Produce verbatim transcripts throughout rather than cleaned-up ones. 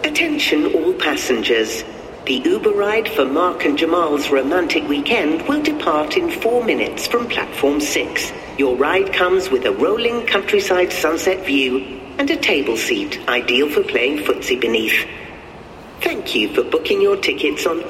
Attention all passengers. The Uber ride for Mark and Jamal's romantic weekend will depart in four minutes from platform six. Your ride comes with a rolling countryside sunset view and a table seat ideal for playing footsie beneath. Thank you for booking your tickets on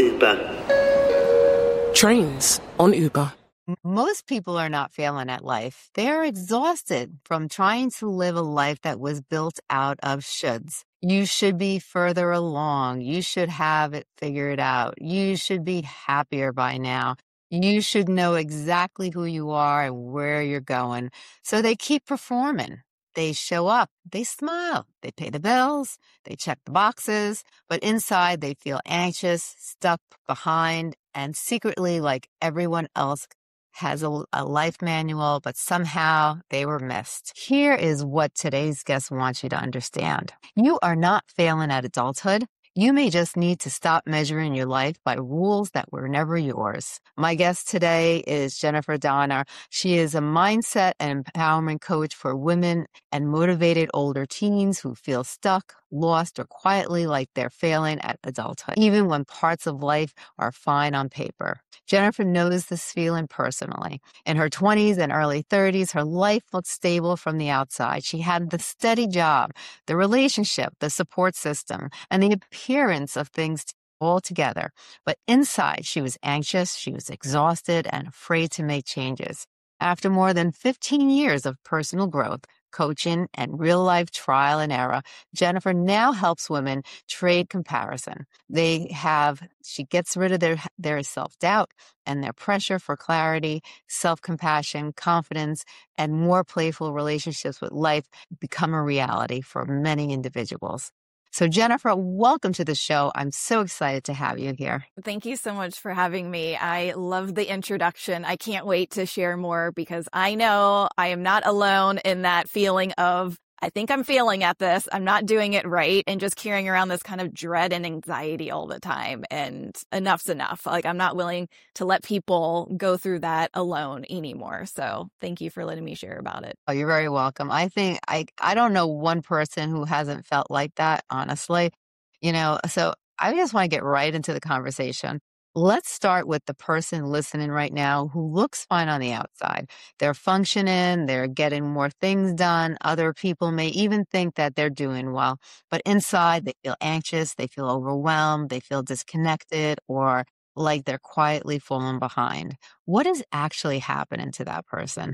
Uber. Trains on Uber. Most people are not failing at life. They're exhausted from trying to live a life that was built out of shoulds. You should be further along. You should have it figured out. You should be happier by now. You should know exactly who you are and where you're going. So they keep performing. They show up. They smile. They pay the bills. They check the boxes. But inside, they feel anxious, stuck behind, and secretly, like everyone else, has a, a life manual, but somehow they were missed. Here is what today's guest wants you to understand. You are not failing at adulthood. You may just need to stop measuring your life by rules that were never yours. My guest today is Jennifer Donner. She is a mindset and empowerment coach for women and motivated older teens who feel stuck, lost, or quietly like they're failing at adulthood, even when parts of life are fine on paper. Jennifer knows this feeling personally. In her twenties and early thirties, her life looked stable from the outside. She had the steady job, the relationship, the support system, and the appearance of things all together. But inside, she was anxious, she was exhausted, and afraid to make changes. After more than fifteen years of personal growth, coaching, and real-life trial and error, Jennifer now helps women trade comparison. They have, she gets rid of their, their self-doubt and their pressure for clarity, self-compassion, confidence, and more playful relationships with life become a reality for many individuals. So Jennifer, welcome to the show. I'm so excited to have you here. Thank you so much for having me. I love the introduction. I can't wait to share more because I know I am not alone in that feeling of, I think I'm failing at this. I'm not doing it right. And just carrying around this kind of dread and anxiety all the time. And enough's enough. Like, I'm not willing to let people go through that alone anymore. So thank you for letting me share about it. Oh, you're very welcome. I think I, I don't know one person who hasn't felt like that, honestly. You know, so I just want to get right into the conversation. Let's start with the person listening right now who looks fine on the outside. They're functioning, they're getting more things done. Other people may even think that they're doing well, but inside they feel anxious, they feel overwhelmed, they feel disconnected, or like they're quietly falling behind. What is actually happening to that person?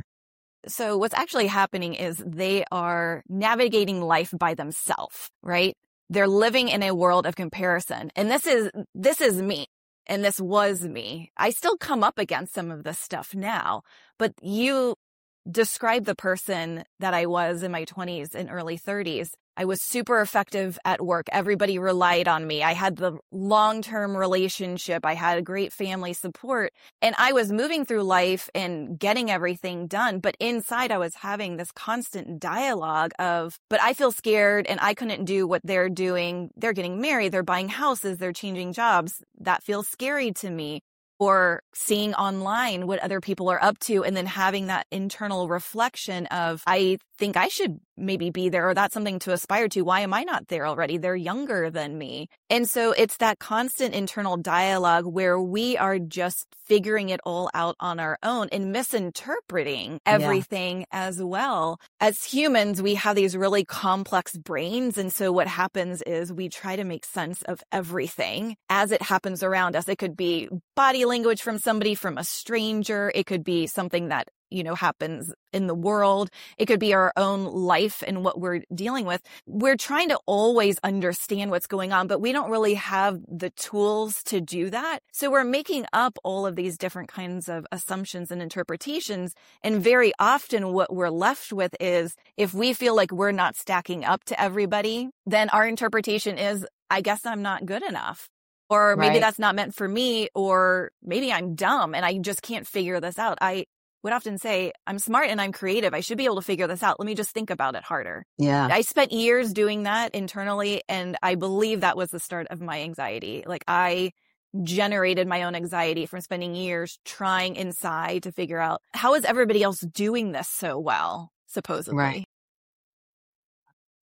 So what's actually happening is they are navigating life by themselves, right? They're living in a world of comparison. And this is, this is me. And this was me. I still come up against some of this stuff now, but you describe the person that I was in my twenties and early thirties. I was super effective at work. Everybody relied on me. I had the long-term relationship. I had a great family support. And I was moving through life and getting everything done. But inside, I was having this constant dialogue of, but I feel scared and I couldn't do what they're doing. They're getting married. They're buying houses. They're changing jobs. That feels scary to me. Or seeing online what other people are up to and then having that internal reflection of, I think I should maybe be there, or that's something to aspire to. Why am I not there already? They're younger than me. And so it's that constant internal dialogue where we are just figuring it all out on our own and misinterpreting everything yeah. as well. As humans, we have these really complex brains. And so what happens is we try to make sense of everything as it happens around us. It could be body language from somebody, from a stranger. It could be something that, you know, happens in the world. It could be our own life and what we're dealing with. We're trying to always understand what's going on, but we don't really have the tools to do that. So we're making up all of these different kinds of assumptions and interpretations. And very often what we're left with is, if we feel like we're not stacking up to everybody, then our interpretation is, I guess I'm not good enough. Or maybe Right. that's not meant for me, or maybe I'm dumb and I just can't figure this out. I would often say, I'm smart and I'm creative. I should be able to figure this out. Let me just think about it harder. Yeah. I spent years doing that internally, and I believe that was the start of my anxiety. Like, I generated my own anxiety from spending years trying inside to figure out, how is everybody else doing this so well, supposedly? Right.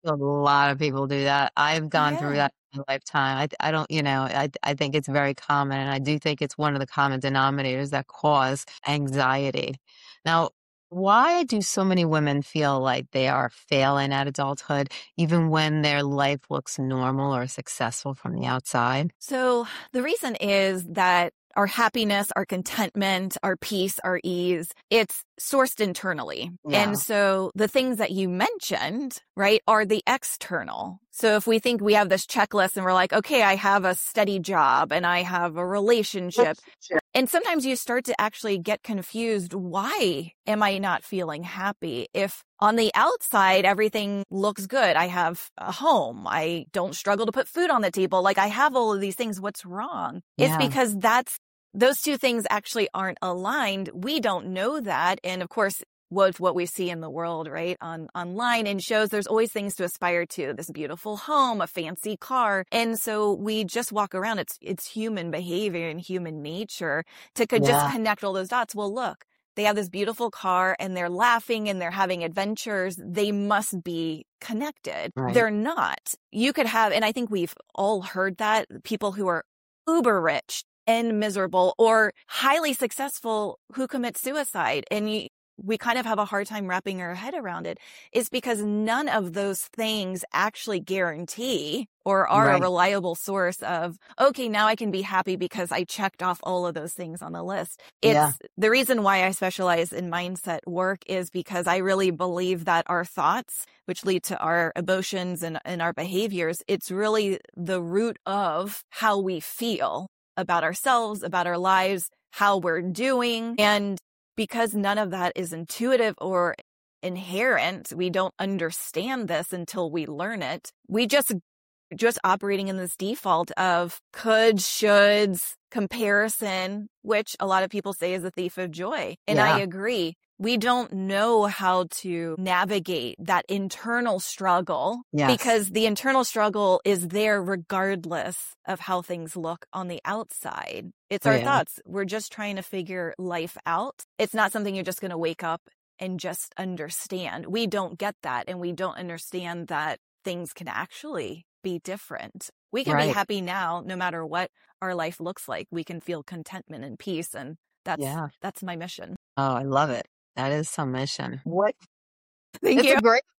A lot of people do that. I've gone through Yeah. that in my lifetime. I, I don't, you know, I, I think it's very common, and I do think it's one of the common denominators that cause anxiety. Now, why do so many women feel like they are failing at adulthood, even when their life looks normal or successful from the outside? So the reason is that our happiness, our contentment, our peace, our ease, it's sourced internally. Yeah. And so the things that you mentioned, right, are the external. So if we think we have this checklist and we're like, okay, I have a steady job and I have a relationship. And sometimes you start to actually get confused. Why am I not feeling happy? If on the outside, everything looks good. I have a home. I don't struggle to put food on the table. Like I have all of these things. What's wrong? Yeah. It's because that's, those two things actually aren't aligned. We don't know that. And of course, what what we see in the world, right, on online and shows, there's always things to aspire to, this beautiful home, a fancy car. And so we just walk around. It's it's human behavior and human nature to could Yeah. just connect all those dots. Well, look, they have this beautiful car and they're laughing and they're having adventures. They must be connected. Right. They're not. You could have, and I think we've all heard that, people who are uber rich and miserable or highly successful who commit suicide. And you, we kind of have a hard time wrapping our head around it, is because none of those things actually guarantee or are Right. a reliable source of, okay, now I can be happy because I checked off all of those things on the list. It's Yeah. the reason why I specialize in mindset work is because I really believe that our thoughts, which lead to our emotions and, and our behaviors, it's really the root of how we feel about ourselves, about our lives, how we're doing. And because none of that is intuitive or inherent, we don't understand this until we learn it. We just just operating in this default of coulds, shoulds, comparison, which a lot of people say is a thief of joy. And Yeah. I agree. We don't know how to navigate that internal struggle Yes. because the internal struggle is there regardless of how things look on the outside. It's our Yeah. thoughts. We're just trying to figure life out. It's not something you're just going to wake up and just understand. We don't get that. And we don't understand that things can actually be different. We can be Right. happy now, no matter what our life looks like. We can feel contentment and peace. And that's, Yeah. that's my mission. Oh, I love it. That is some mission. What? Thank It's you. a great,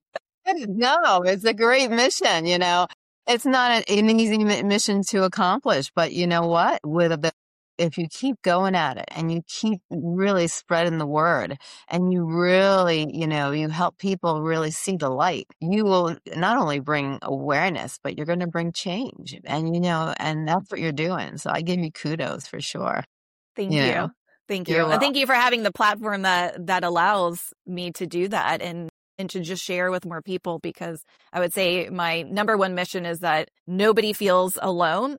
no, it's a great mission. You know, it's not an, an easy mi- mission to accomplish, but you know what? With a bit, if you keep going at it and you keep really spreading the word and you really, you know, you help people really see the light, you will not only bring awareness, but you're going to bring change. And, you know, and that's what you're doing. So I give you kudos for sure. Thank You you. know, Thank you're you. And welcome. thank you for having the platform that that allows me to do that and and to just share with more people, because I would say my number one mission is that nobody feels alone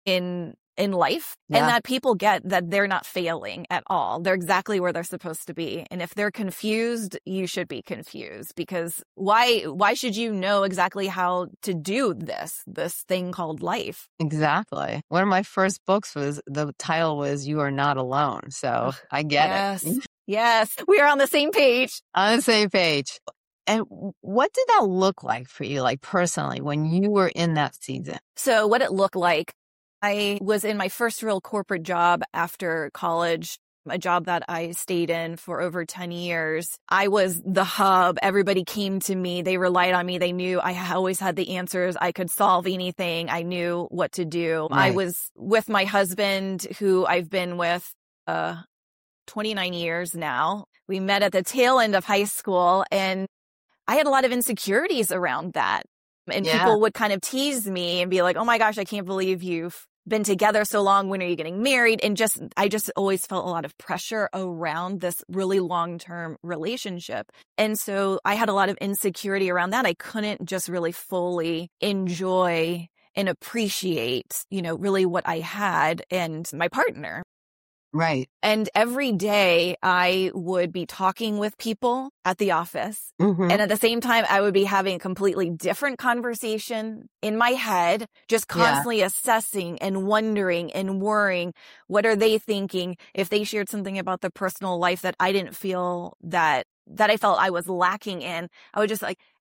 in in life, and Yeah. that people get that they're not failing at all. They're exactly where they're supposed to be. And if they're confused, you should be confused, because why why should you know exactly how to do this this thing called life? Exactly. One of my first books was, the title was You Are Not Alone. So Ugh, I get yes. it. Yes. We are on the same page. On the same page. And w- what did that look like for you, like personally, when you were in that season? So what it looked like, I was in my first real corporate job after college, a job that I stayed in for over ten years. I was the hub. Everybody came to me. They relied on me. They knew I always had the answers. I could solve anything. I knew what to do. I Right. was with my husband, who I've been with uh, twenty-nine years now. We met at the tail end of high school, and I had a lot of insecurities around that. And Yeah. people would kind of tease me and be like, oh my gosh, I can't believe you've been together so long. When are you getting married? And just, I just always felt a lot of pressure around this really long-term relationship. And so I had a lot of insecurity around that. I couldn't just really fully enjoy and appreciate, you know, really what I had and my partner. Right. And every day I would be talking with people at the office. Mm-hmm. And at the same time, I would be having a completely different conversation in my head, just Yeah. constantly assessing and wondering and worrying. What are they thinking? If they shared something about their personal life that I didn't feel that, that I felt I was lacking in, I would just like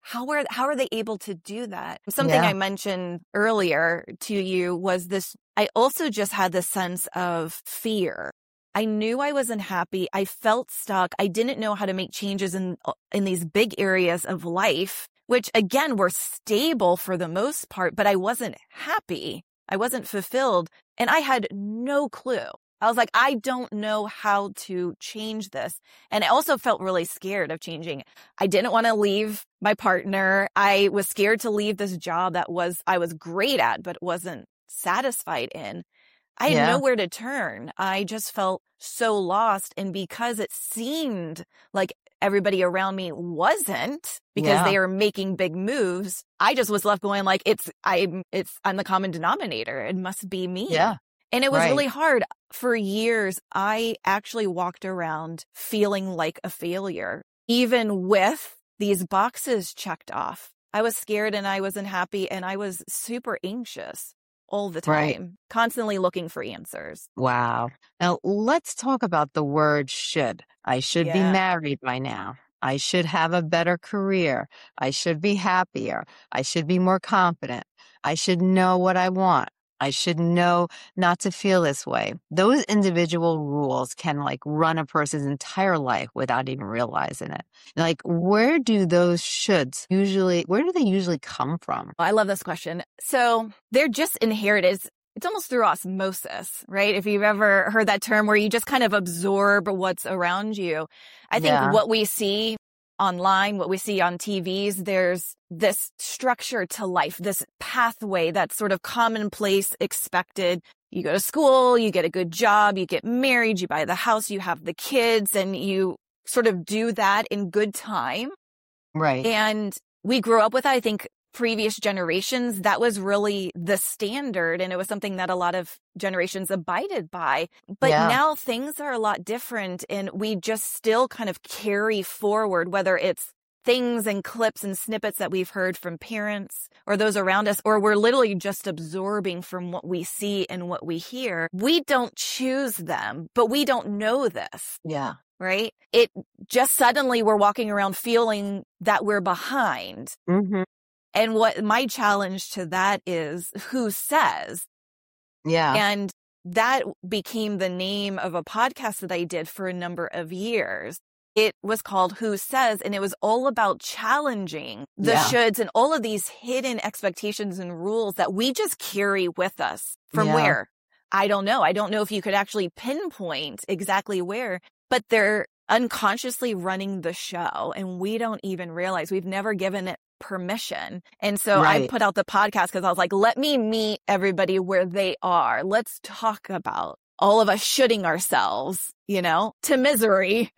how are, how are they able to do that? Something Yeah. I mentioned earlier to you was this, I also just had this sense of fear. I knew I wasn't happy. I felt stuck. I didn't know how to make changes in, in these big areas of life, which again, were stable for the most part, but I wasn't happy. I wasn't fulfilled. And I had no clue. I was like, I don't know how to change this. And I also felt really scared of changing. I didn't want to leave my partner. I was scared to leave this job that was, I was great at, but wasn't satisfied in. I had Yeah. nowhere to turn. I just felt so lost. And because it seemed like everybody around me wasn't, because Yeah. they are making big moves, I just was left going like, it's, I'm, it's, I'm the common denominator. It must be me. Yeah. And it was Right. really hard. For years, I actually walked around feeling like a failure, even with these boxes checked off. I was scared and I wasn't happy and I was super anxious all the time, Right. constantly looking for answers. Wow. Now let's talk about the word should. I should be Yeah. married by now. I should have a better career. I should be happier. I should be more confident. I should know what I want. I should know not to feel this way. Those individual rules can like run a person's entire life without even realizing it. Like, where do those shoulds usually, where do they usually come from? I love this question. So they're just inherited. It's almost through osmosis, right? If you've ever heard that term where you just kind of absorb what's around you. I think Yeah. what we see online, what we see on T Vs, there's this structure to life, this pathway that's sort of commonplace, expected. You go to school, you get a good job, you get married, you buy the house, you have the kids, and you sort of do that in good time. Right. And we grew up with, I think, previous generations, that was really the standard. And it was something that a lot of generations abided by. But Yeah. now things are a lot different. And we just still kind of carry forward, whether it's things and clips and snippets that we've heard from parents or those around us, or we're literally just absorbing from what we see and what we hear. We don't choose them, but we don't know this. Yeah. Right? It just suddenly we're walking around feeling that we're behind. Mm-hmm. And what my challenge to that is, who says? Yeah. And that became the name of a podcast that I did for a number of years. It was called Who Says, and it was all about challenging the Yeah. shoulds and all of these hidden expectations and rules that we just carry with us. From Yeah. where? I don't know. I don't know if you could actually pinpoint exactly where, but they're unconsciously running the show and we don't even realize. We've never given it permission. And so I Right. put out the podcast because I was like, let me meet everybody where they are. Let's talk about all of us shoulding ourselves, you know, to misery.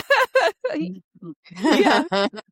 Yeah.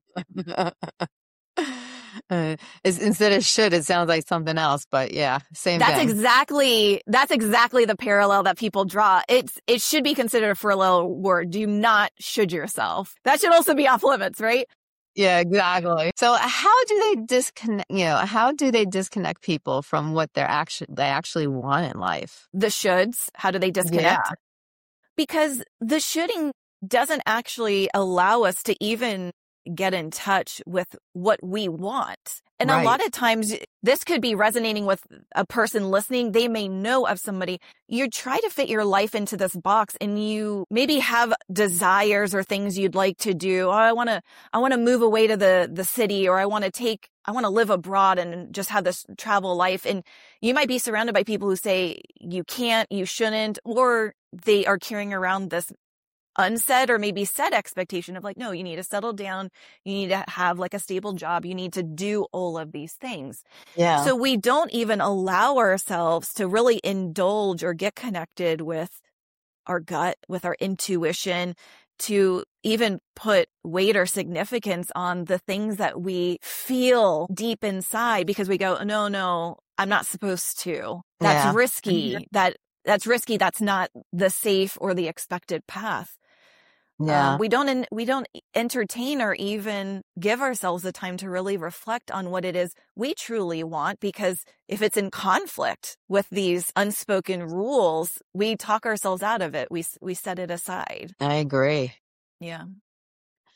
Uh, it's, instead of should, it sounds like something else, but yeah, same That's thing. exactly, that's exactly the parallel that people draw. It's, it should be considered a four-letter word. Do not should yourself. That should also be off limits, right? Yeah, exactly. So how do they disconnect, you know, how do they disconnect people from what they're actually, they actually want in life? The shoulds, how do they disconnect? Yeah. Because the shoulding doesn't actually allow us to even get in touch with what we want. And Right. a lot of times this could be resonating with a person listening. They may know of somebody. You try to fit your life into this box and you maybe have desires or things you'd like to do. Oh, I want to, I want to move away to the, the city, or I want to take, I want to live abroad and just have this travel life. And you might be surrounded by people who say you can't, you shouldn't, or they are carrying around this unsaid or maybe said expectation of like, no, you need to settle down. You need to have like a stable job. You need to do all of these things. Yeah. So we don't even allow ourselves to really indulge or get connected with our gut, with our intuition, to even put weight or significance on the things that we feel deep inside, because we go, no, no, I'm not supposed to. That's Yeah. risky. Mhm. That that's risky. That's not the safe or the expected path. Yeah. Um, we don't, en- we don't entertain or even give ourselves the time to really reflect on what it is we truly want, because if it's in conflict with these unspoken rules, we talk ourselves out of it. We, s- we set it aside. I agree. Yeah.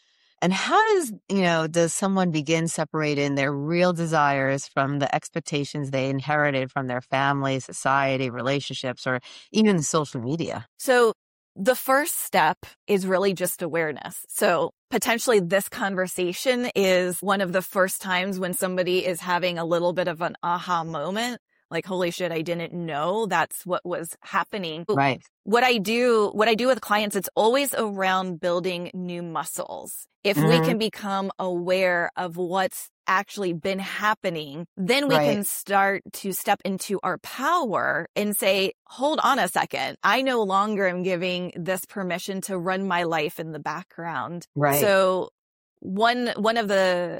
And how does, you know, does someone begin separating their real desires from the expectations they inherited from their family, society, relationships, or even social media? So the first step is really just awareness. So potentially this conversation is one of the first times when somebody is having a little bit of an aha moment. Like, holy shit, I didn't know that's what was happening. Right. What I do, what I do with clients, it's always around building new muscles. If Mhm. we can become aware of what's actually been happening, then we Right. can start to step into our power and say, hold on a second. I no longer am giving this permission to run my life in the background. Right. So one, one of the,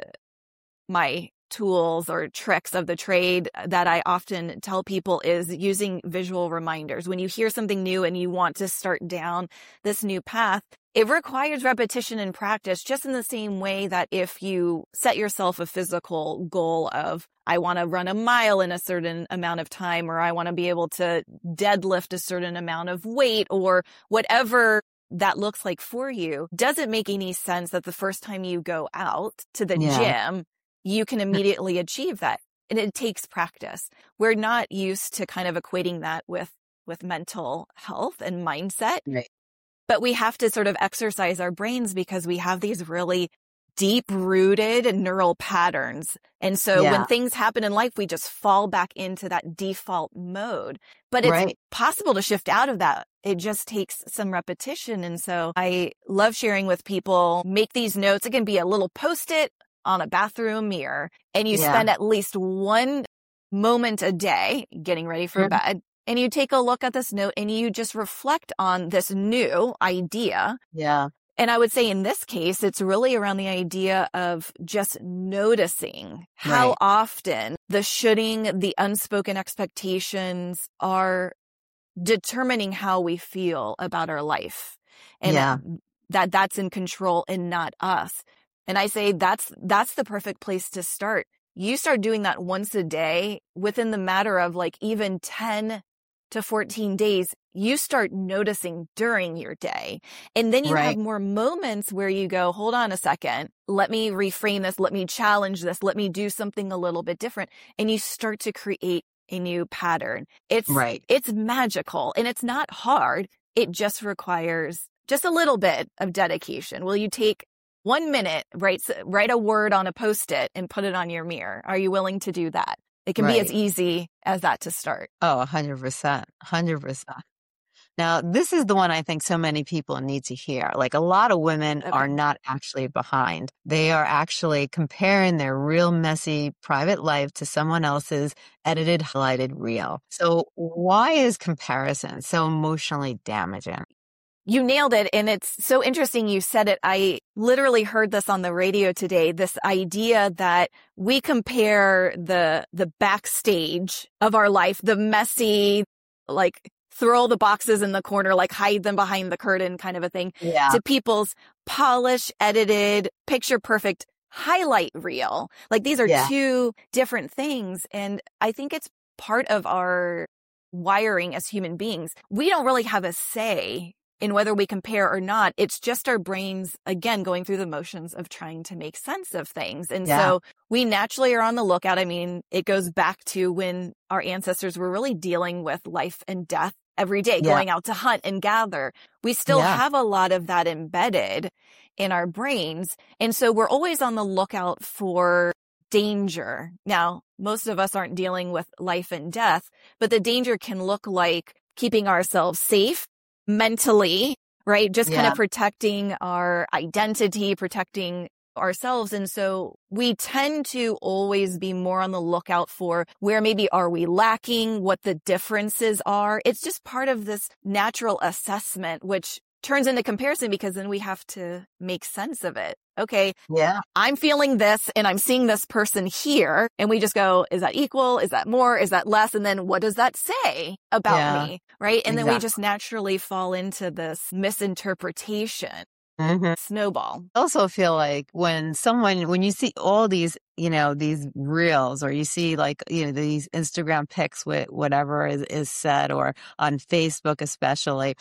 my tools or tricks of the trade that I often tell people is using visual reminders. When you hear something new and you want to start down this new path, it requires repetition and practice, just in the same way that if you set yourself a physical goal of, I want to run a mile in a certain amount of time, or I want to be able to deadlift a certain amount of weight, or whatever that looks like for you, doesn't make any sense that the first time you go out to the Yeah. gym, you can immediately achieve that. And it takes practice. We're not used to kind of equating that with, with mental health and mindset. Right. But we have to sort of exercise our brains because we have these really deep rooted neural patterns. And so Yeah. when things happen in life, we just fall back into that default mode. But it's Right. possible to shift out of that. It just takes some repetition. And so I love sharing with people, make these notes. It can be a little post-it on a bathroom mirror, and you Yeah. spend at least one moment a day getting ready for Mhm. bed. And you take a look at this note and you just reflect on this new idea. Yeah. And I would say in this case, it's really around the idea of just noticing how Right. often the shoulding, the unspoken expectations are determining how we feel about our life. And Yeah. that that's in control and not us. And I say that's, that's the perfect place to start. You start doing that once a day within the matter of like even ten to fourteen days, you start noticing during your day. And then you Right. have more moments where you go, hold on a second, let me reframe this, let me challenge this, let me do something a little bit different. And you start to create a new pattern. It's, Right. it's magical and it's not hard. It just requires just a little bit of dedication. Will you take one minute, write, write a word on a Post-it and put it on your mirror? Are you willing to do that? It can be as Right. easy as that to start. Oh, a hundred percent. A hundred percent. Now, this is the one I think so many people need to hear. Like, a lot of women are Okay. not actually behind. They are actually comparing their real messy private life to someone else's edited, highlighted reel. So why is comparison so emotionally damaging? You nailed it. And it's so interesting you said it. I literally heard this on the radio today, this idea that we compare the, the backstage of our life, the messy, like throw the boxes in the corner, like hide them behind the curtain kind of a thing, Yeah. to people's polished, edited, picture perfect highlight reel. Like these are Yeah. two different things. And I think it's part of our wiring as human beings. We don't really have a say in whether we compare or not. It's just our brains, again, going through the motions of trying to make sense of things. And Yeah. so we naturally are on the lookout. I mean, it goes back to when our ancestors were really dealing with life and death every day, Yeah. going out to hunt and gather. We still Yeah. have a lot of that embedded in our brains. And so we're always on the lookout for danger. Now, most of us aren't dealing with life and death, but the danger can look like keeping ourselves safe mentally, right? Just kind Yeah. of protecting our identity, protecting ourselves. And so we tend to always be more on the lookout for where maybe are we lacking, what the differences are. It's just part of this natural assessment, which turns into comparison because then we have to make sense of it. Okay, Yeah. I'm feeling this and I'm seeing this person here. And we just go, is that equal? Is that more? Is that less? And then what does that say about Yeah. me? Right. And then we Exactly. just naturally fall into this misinterpretation, hmm snowball. I also feel like when someone, when you see all these, you know, these reels, or you see like, you know, these Instagram pics with whatever is, is said, or on Facebook especially,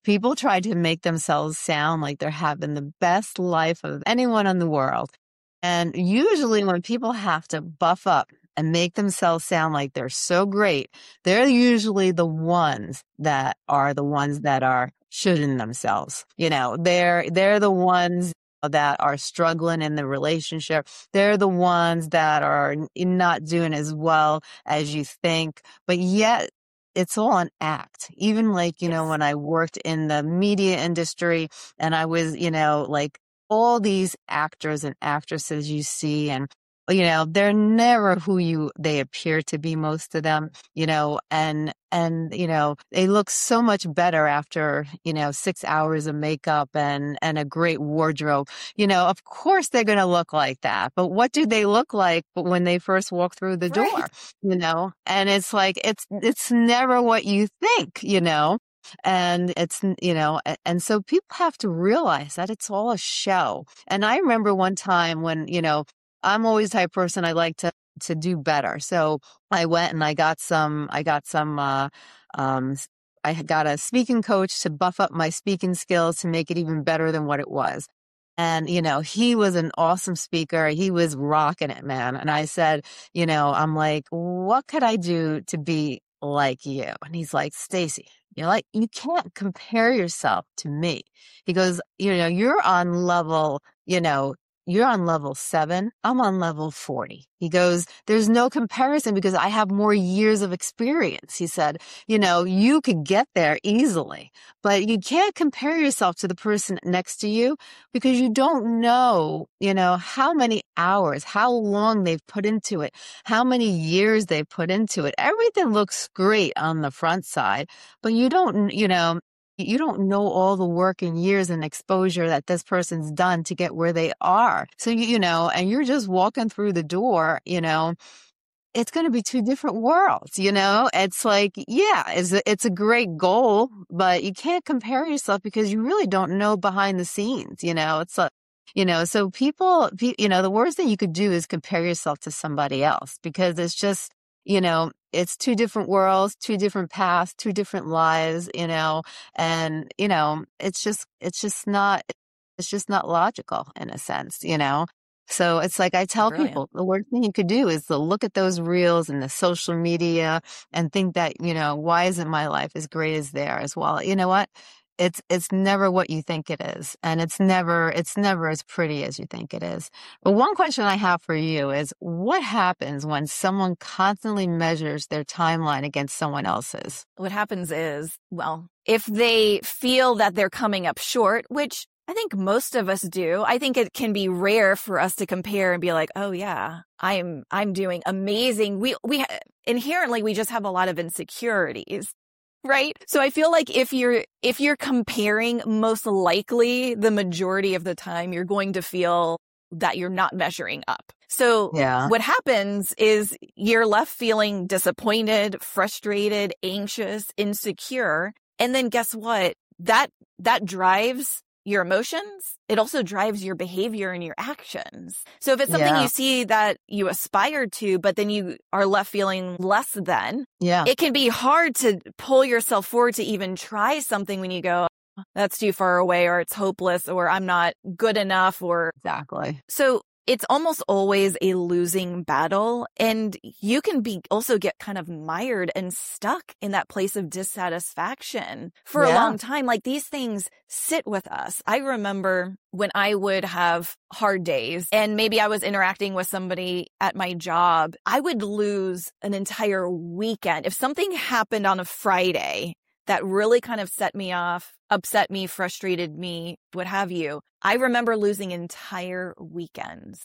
People try to make themselves sound like they're having the best life of anyone in the world. And usually when people have to buff up and make themselves sound like they're so great, they're usually the ones that are the ones that are shoulding themselves. You know, they're, they're the ones that are struggling in the relationship. They're the ones that are not doing as well as you think, but yet it's all an act. Even like, you know, when I worked in the media industry and I was, you know, like all these actors and actresses you see, and you know, they're never who you they appear to be, most of them, you know, and and you know, they look so much better after, you know, six hours of makeup and and a great wardrobe. You know, of course they're going to look like that. But what do they look like when they first walk through the door? Right. You know, and it's like it's it's never what you think, you know. And it's, you know, and so people have to realize that it's all a show. And I remember one time when, you know, I'm always the type of person I like to, to do better. So I went and I got some, I got some, uh, um, I got a speaking coach to buff up my speaking skills to make it even better than what it was. And, you know, he was an awesome speaker. He was rocking it, man. And I said, you know, I'm like, what could I do to be like you? And he's like, Stacey, you're like, you can't compare yourself to me. He goes, you know, you're on level, you know, you're on level seven. I'm on level forty. He goes, there's no comparison because I have more years of experience. He said, you know, you could get there easily, but you can't compare yourself to the person next to you because you don't know, you know, how many hours, how long they've put into it, how many years they've put into it. Everything looks great on the front side, but you don't, you know, you don't know all the work and years and exposure that this person's done to get where they are. So, you know, and you're just walking through the door, you know, it's going to be two different worlds, you know, it's like, yeah, it's a, it's a great goal, but you can't compare yourself because you really don't know behind the scenes, you know, it's a, you know, so people, you know, the worst thing you could do is compare yourself to somebody else because it's just, you know, it's two different worlds, two different paths, two different lives, you know, and, you know, it's just, it's just not, it's just not logical in a sense, you know? So it's like I tell Brilliant. people, the worst thing you could do is to look at those reels and the social media and think that, you know, why isn't my life as great as theirs? Well, you know what? It's, it's never what you think it is. And it's never, it's never as pretty as you think it is. But one question I have for you is what happens when someone constantly measures their timeline against someone else's? What happens is, well, if they feel that they're coming up short, which I think most of us do, I think it can be rare for us to compare and be like, oh yeah, I'm, I'm doing amazing. We, we inherently, we just have a lot of insecurities. Right. So I feel like if you're, if you're comparing, most likely the majority of the time, you're going to feel that you're not measuring up. So yeah. What happens is you're left feeling disappointed, frustrated, anxious, insecure. And then guess what? That, that drives your emotions. It also drives your behavior and your actions. So if it's something yeah. you see that you aspire to, but then you are left feeling less than, yeah. it can be hard to pull yourself forward to even try something when you go, that's too far away, or it's hopeless, or I'm not good enough, or exactly. So it's almost always a losing battle. And you can be also get kind of mired and stuck in that place of dissatisfaction for yeah. a long time. Like these things sit with us. I remember when I would have hard days and maybe I was interacting with somebody at my job, I would lose an entire weekend. If something happened on a Friday that really kind of set me off, upset me, frustrated me, what have you, I remember losing entire weekends,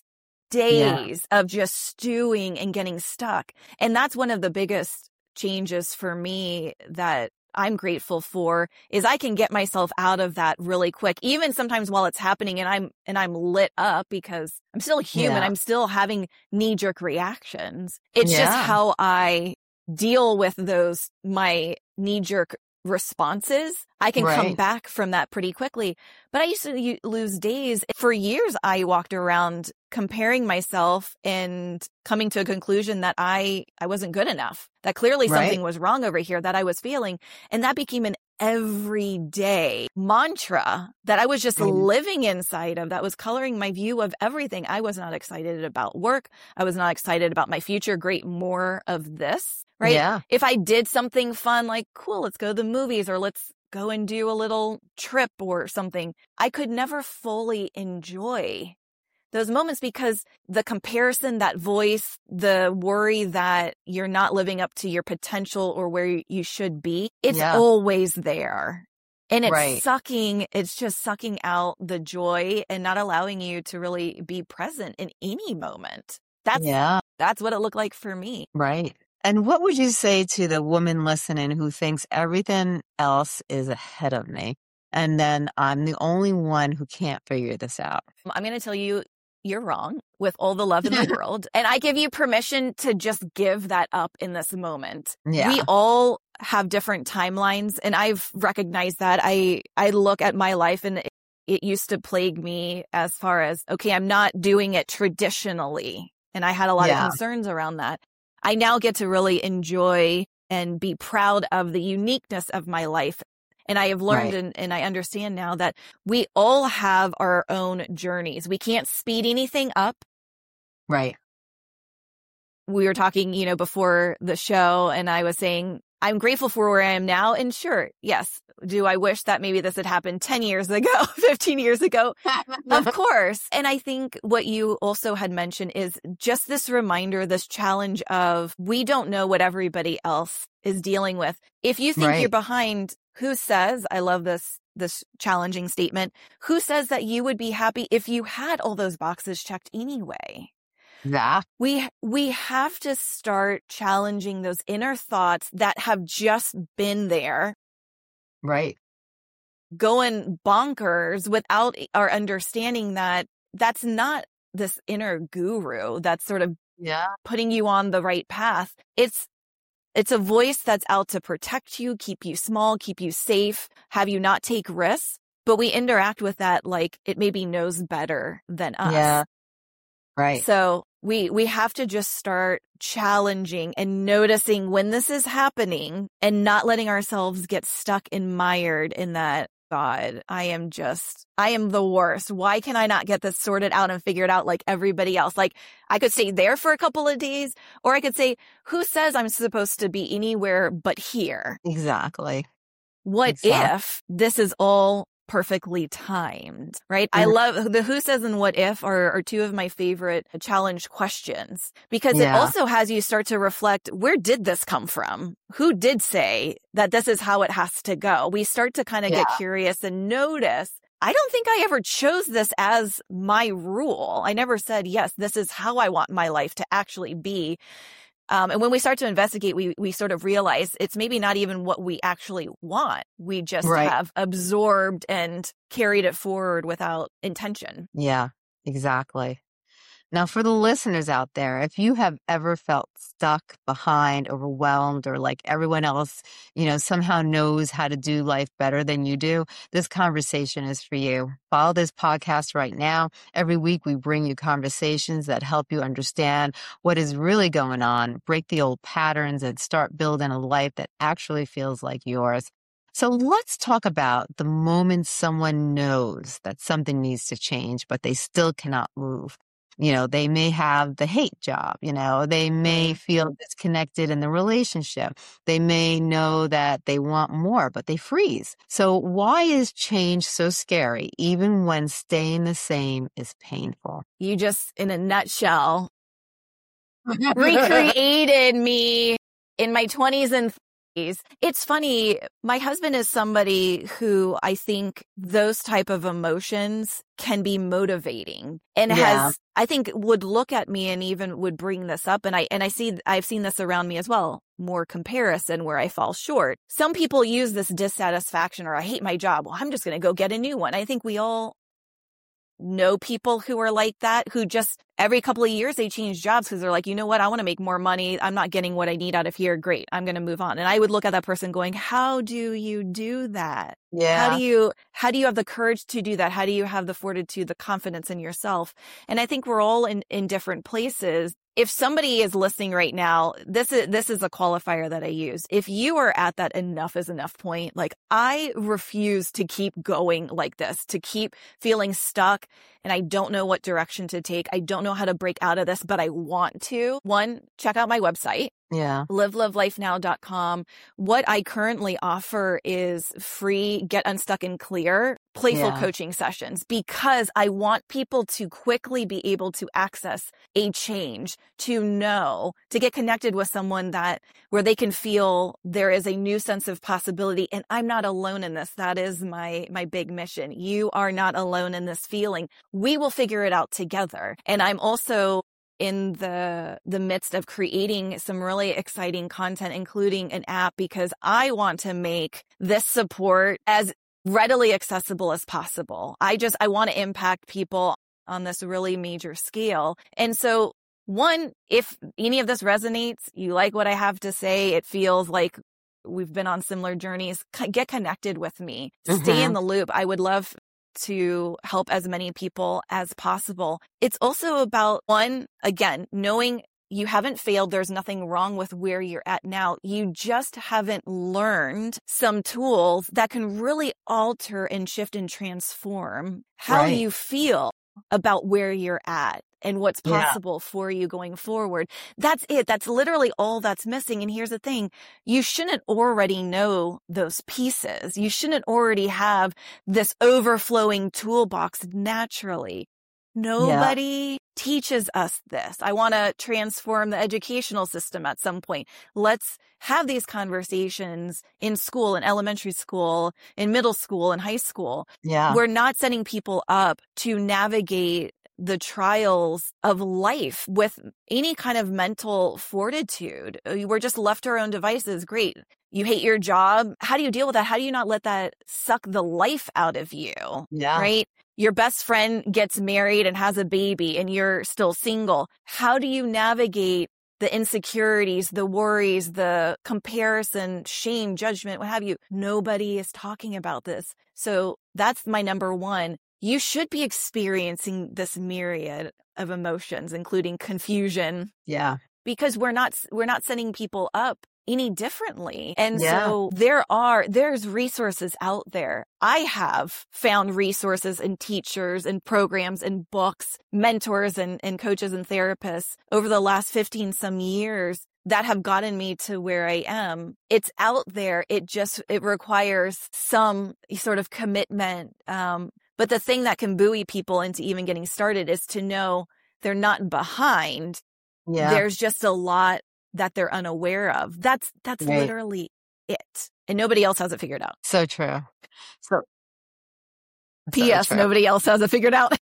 days yeah. of just stewing and getting stuck. And that's one of the biggest changes for me that I'm grateful for is I can get myself out of that really quick, even sometimes while it's happening and I'm, and I'm lit up because I'm still human. Yeah. I'm still having knee-jerk reactions. It's yeah. just how I deal with those, my knee-jerk responses. I can right. come back from that pretty quickly. But I used to lose days. For years, I walked around comparing myself and coming to a conclusion that I, I wasn't good enough, that clearly right. something was wrong over here that I was feeling. And that became an everyday mantra that I was just Mm. living inside of, that was coloring my view of everything. I was not excited about work. I was not excited about my future. Great, more of this, right? Yeah. If I did something fun, like, cool, let's go to the movies or let's go and do a little trip or something, I could never fully enjoy those moments because the comparison, that voice, the worry that you're not living up to your potential or where you should be, it's Yeah. always there. And it's Right. sucking, it's just sucking out the joy and not allowing you to really be present in any moment. That's, Yeah. that's what it looked like for me. Right. And what would you say to the woman listening who thinks everything else is ahead of me and then I'm the only one who can't figure this out? I'm going to tell you, you're wrong, with all the love in the world. And I give you permission to just give that up in this moment. Yeah. We all have different timelines, and I've recognized that. I, I look at my life, and it, it used to plague me as far as, okay, I'm not doing it traditionally. And I had a lot Yeah. of concerns around that. I now get to really enjoy and be proud of the uniqueness of my life. And I have learned Right. and, and I understand now that we all have our own journeys. We can't speed anything up. Right. We were talking, you know, before the show, and I was saying, I'm grateful for where I am now. And sure, yes. Do I wish that maybe this had happened ten years ago, fifteen years ago? Of course. And I think what you also had mentioned is just this reminder, this challenge of we don't know what everybody else is dealing with. If you think Right. you're behind, who says, I love this, this challenging statement, who says that you would be happy if you had all those boxes checked anyway? Yeah. We, we have to start challenging those inner thoughts that have just been there, Right. going bonkers without our understanding that that's not this inner guru that's sort of Yeah. putting you on the right path. It's, it's a voice that's out to protect you, keep you small, keep you safe, have you not take risks. But we interact with that like it maybe knows better than us. Yeah. Right. So we, we have to just start challenging and noticing when this is happening and not letting ourselves get stuck and mired in that. God, I am just, I am the worst. Why can I not get this sorted out and figured out like everybody else? Like I could stay there for a couple of days, or I could say, who says I'm supposed to be anywhere but here? Exactly. What Exactly. if this is all perfectly timed, right? I Mhm. love the who says and what if are, are two of my favorite challenge questions because it Yeah. also has you start to reflect, where did this come from? Who did say that this is how it has to go? We start to kind of Yeah. get curious and notice, I don't think I ever chose this as my rule. I never said, yes, this is how I want my life to actually be. Um, and when we start to investigate, we we sort of realize it's maybe not even what we actually want. We just Right. have absorbed and carried it forward without intention. Yeah. Exactly. Now, for the listeners out there, if you have ever felt stuck, behind, overwhelmed, or like everyone else, you know, somehow knows how to do life better than you do, this conversation is for you. Follow this podcast right now. Every week, we bring you conversations that help you understand what is really going on, break the old patterns, and start building a life that actually feels like yours. So let's talk about the moment someone knows that something needs to change, but they still cannot move. You know, they may have the hate job, you know, they may feel disconnected in the relationship. They may know that they want more, but they freeze. So why is change so scary, even when staying the same is painful? You just, in a nutshell, recreated me in my twenties and thirties. It's funny. My husband is somebody who I think those type of emotions can be motivating and Yeah. has, I think would look at me and even would bring this up. And I, and I see, I've seen this around me as well. More comparison where I fall short. Some people use this dissatisfaction or I hate my job. Well, I'm just going to go get a new one. I think we all know people who are like that, who just every couple of years they change jobs because they're like, you know what? I want to make more money. I'm not getting what I need out of here. Great. I'm going to move on. And I would look at that person going, how do you do that? Yeah. How do you, how do you have the courage to do that? How do you have the fortitude, the confidence in yourself? And I think we're all in, in different places. If somebody is listening right now, this is, this is a qualifier that I use. If you are at that enough is enough point, like I refuse to keep going like this, to keep feeling stuck and I don't know what direction to take. I don't know how to break out of this, but I want to. One, check out my website. Yeah. live love life now dot com. What I currently offer is free Get Unstuck and Clear playful Yeah. coaching sessions because I want people to quickly be able to access a change, to know, to get connected with someone that where they can feel there is a new sense of possibility. And I'm not alone in this. That is my, my big mission. You are not alone in this feeling. We will figure it out together. And I'm also in the the midst of creating some really exciting content, including an app, because I want to make this support as readily accessible as possible. I just, I want to impact people on this really major scale. And so one, if any of this resonates, you like what I have to say, it feels like we've been on similar journeys, get connected with me, Mhm. stay in the loop. I would love to help as many people as possible. It's also about, one, again, knowing you haven't failed. There's nothing wrong with where you're at now. You just haven't learned some tools that can really alter and shift and transform how Right. you feel about where you're at and what's Yeah. possible for you going forward. That's it. That's literally all that's missing. And here's the thing. You shouldn't already know those pieces. You shouldn't already have this overflowing toolbox naturally. Nobody teaches us this. I want to transform the educational system at some point. Let's have these conversations in school, in elementary school, in middle school, in high school. Yeah. We're not setting people up to navigate the trials of life with any kind of mental fortitude. We're just left to our own devices. Great. You hate your job. How do you deal with that? How do you not let that suck the life out of you? Yeah. Right? Your best friend gets married and has a baby and you're still single. How do you navigate the insecurities, the worries, the comparison, shame, judgment, what have you? Nobody is talking about this. So that's my number one. You should be experiencing this myriad of emotions, including confusion, Yeah. because we're not, we're not setting people up any differently. And Yeah. so there are, there's resources out there. I have found resources and teachers and programs and books, mentors and, and coaches and therapists over the last fifteen some years that have gotten me to where I am. It's out there. It just, it requires some sort of commitment. Um, but the thing that can buoy people into even getting started is to know they're not behind. Yeah. There's just a lot that they're unaware of. That's, that's Right. literally it. And nobody else has it figured out. So true. So, P S. true. Nobody else has it figured out.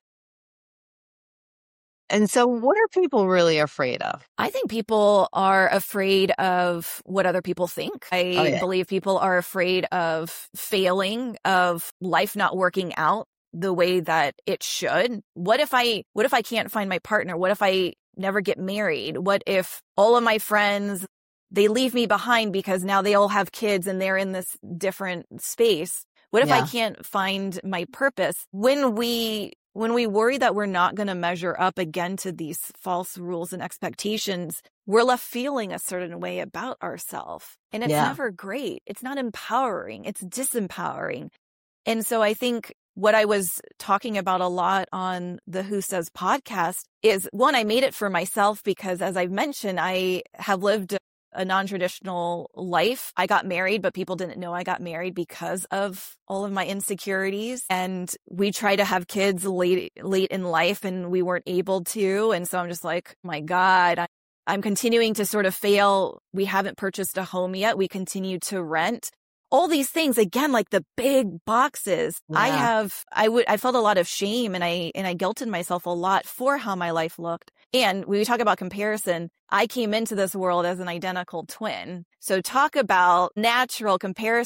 And so what are people really afraid of? I think people are afraid of what other people think. I Oh, yeah. believe people are afraid of failing, of life not working out the way that it should. What if I, what if I can't find my partner? What if I never get married? What if all of my friends, they leave me behind because now they all have kids and they're in this different space? What if I Yeah. can't find my purpose? When we when we worry that we're not going to measure up again to these false rules and expectations, we're left feeling a certain way about ourselves. And it's Yeah. never great. It's not empowering. It's disempowering. And so I think what I was talking about a lot on the Who Says podcast is, one, I made it for myself because, as I've mentioned, I have lived a non-traditional life. I got married, but people didn't know I got married because of all of my insecurities. And we tried to have kids late, late in life and we weren't able to. And so I'm just like, my God, I, I'm continuing to sort of fail. We haven't purchased a home yet. We continue to rent. All these things, again, like the big boxes. I Yeah. have, I would, I felt a lot of shame and I, and I guilted myself a lot for how my life looked. And when we talk about comparison, I came into this world as an identical twin. So talk about natural comparison.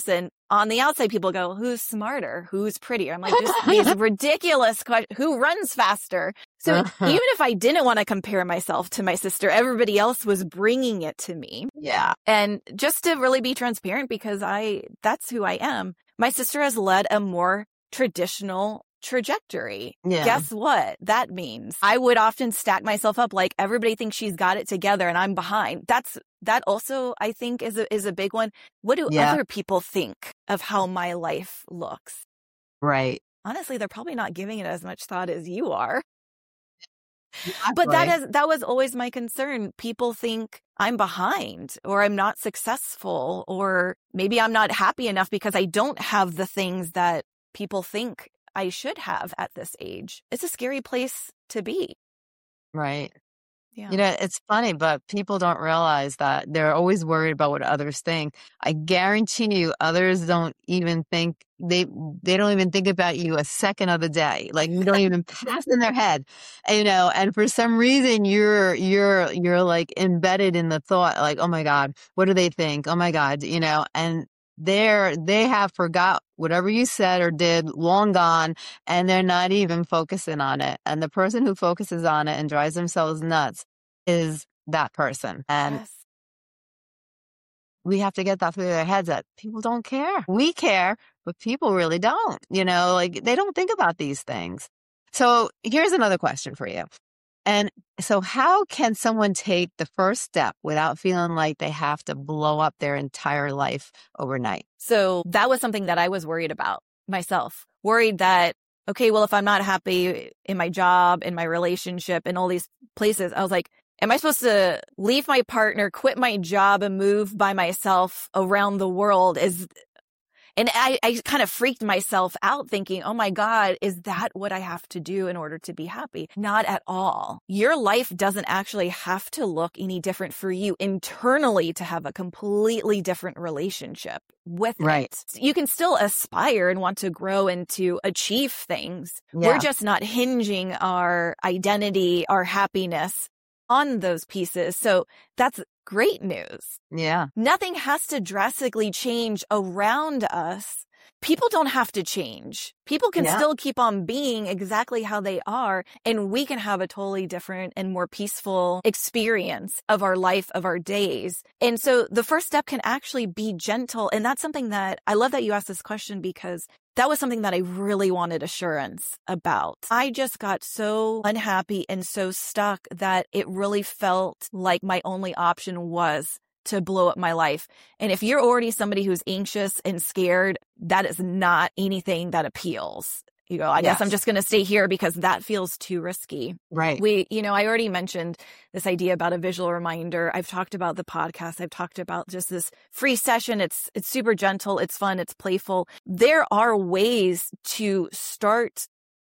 on the outside, people go, who's smarter? Who's prettier? I'm like, just these ridiculous questions. Who runs faster? So Uh-huh. even if I didn't want to compare myself to my sister, everybody else was bringing it to me. Yeah. And just to really be transparent, because I, that's who I am. My sister has led a more traditional trajectory. Yeah. Guess what that means? I would often stack myself up like everybody thinks she's got it together and I'm behind. That's that also I think is a is a big one. What do Yeah. other people think of how my life looks? Right. Honestly, they're probably not giving it as much thought as you are. But that Exactly. is that was always my concern. People think I'm behind or I'm not successful or maybe I'm not happy enough because I don't have the things that people think I should have at this age. It's a scary place to be. Right. Yeah. You know, it's funny, but people don't realize that they're always worried about what others think. I guarantee you others don't even think they they don't even think about you a second of the day. Like you don't even pass in their head. And, you know, and for some reason you're you're you're like embedded in the thought like, "Oh my God, what do they think? Oh my God," you know, and they're they have forgot whatever you said or did, long gone, and they're not even focusing on it. And the person who focuses on it and drives themselves nuts is that person. And Yes. we have to get that through their heads that people don't care. We care, but people really don't. You know, like they don't think about these things. So here's another question for you. And so how can someone take the first step without feeling like they have to blow up their entire life overnight? So that was something that I was worried about myself. Worried that, okay, well, if I'm not happy in my job, in my relationship, in all these places, I was like, am I supposed to leave my partner, quit my job and move by myself around the world? Is And I, I kind of freaked myself out thinking, oh my God, is that what I have to do in order to be happy? Not at all. Your life doesn't actually have to look any different for you internally to have a completely different relationship with Right. it. You can still aspire and want to grow and to achieve things. Yeah. We're just not hinging our identity, our happiness on those pieces. So that's great news. Yeah. Nothing has to drastically change around us. People don't have to change. People can Yeah. still keep on being exactly how they are, and we can have a totally different and more peaceful experience of our life, of our days. And so the first step can actually be gentle. And that's something that I love that you asked this question, because that was something that I really wanted assurance about. I just got so unhappy and so stuck that it really felt like my only option was to blow up my life. And if you're already somebody who's anxious and scared, that is not anything that appeals. You go, I Yes. guess I'm just going to stay here because that feels too risky. Right. We, you know, I already mentioned this idea about a visual reminder. I've talked about the podcast. I've talked about just this free session. It's, it's super gentle. It's fun. It's playful. There are ways to start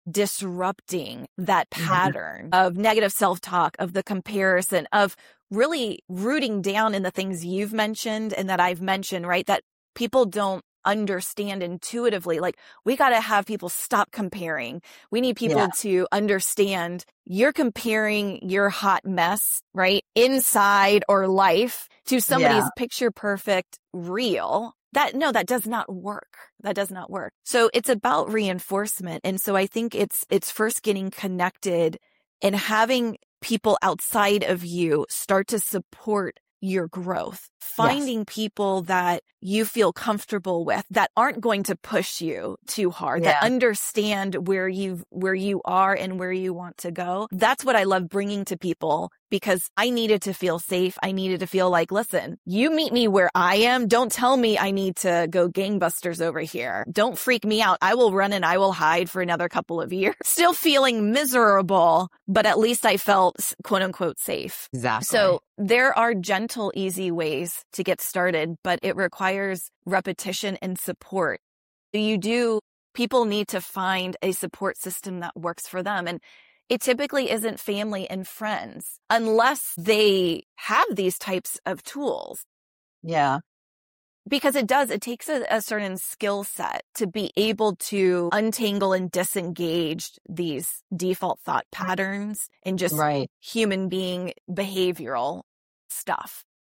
disrupting that pattern of negative self-talk, of the comparison, of really rooting down in the things you've mentioned and that I've mentioned, right? That people don't understand intuitively. Like, we got to have people stop comparing. We need people Yeah. to understand you're comparing your hot mess, right? Inside or life to somebody's Yeah. picture perfect real. That, no, that does not work. That does not work. So it's about reinforcement. And so I think it's, it's first getting connected and having people outside of you start to support your growth, finding people that you feel comfortable with, that aren't going to push you too hard, that Yeah. understand where you where you are and where you want to go. That's what I love bringing to people, because I needed to feel safe. I needed to feel like, listen, you meet me where I am. Don't tell me I need to go gangbusters over here. Don't freak me out. I will run and I will hide for another couple of years. Still feeling miserable, but at least I felt quote unquote safe. Exactly. So there are gentle, easy ways to get started, but it requires repetition and support. You do, people need to find a support system that works for them. And it typically isn't family and friends unless they have these types of tools. Yeah. Because it does, it takes a, a certain skill set to be able to untangle and disengage these default thought patterns and just Right. human being behavioral stuff.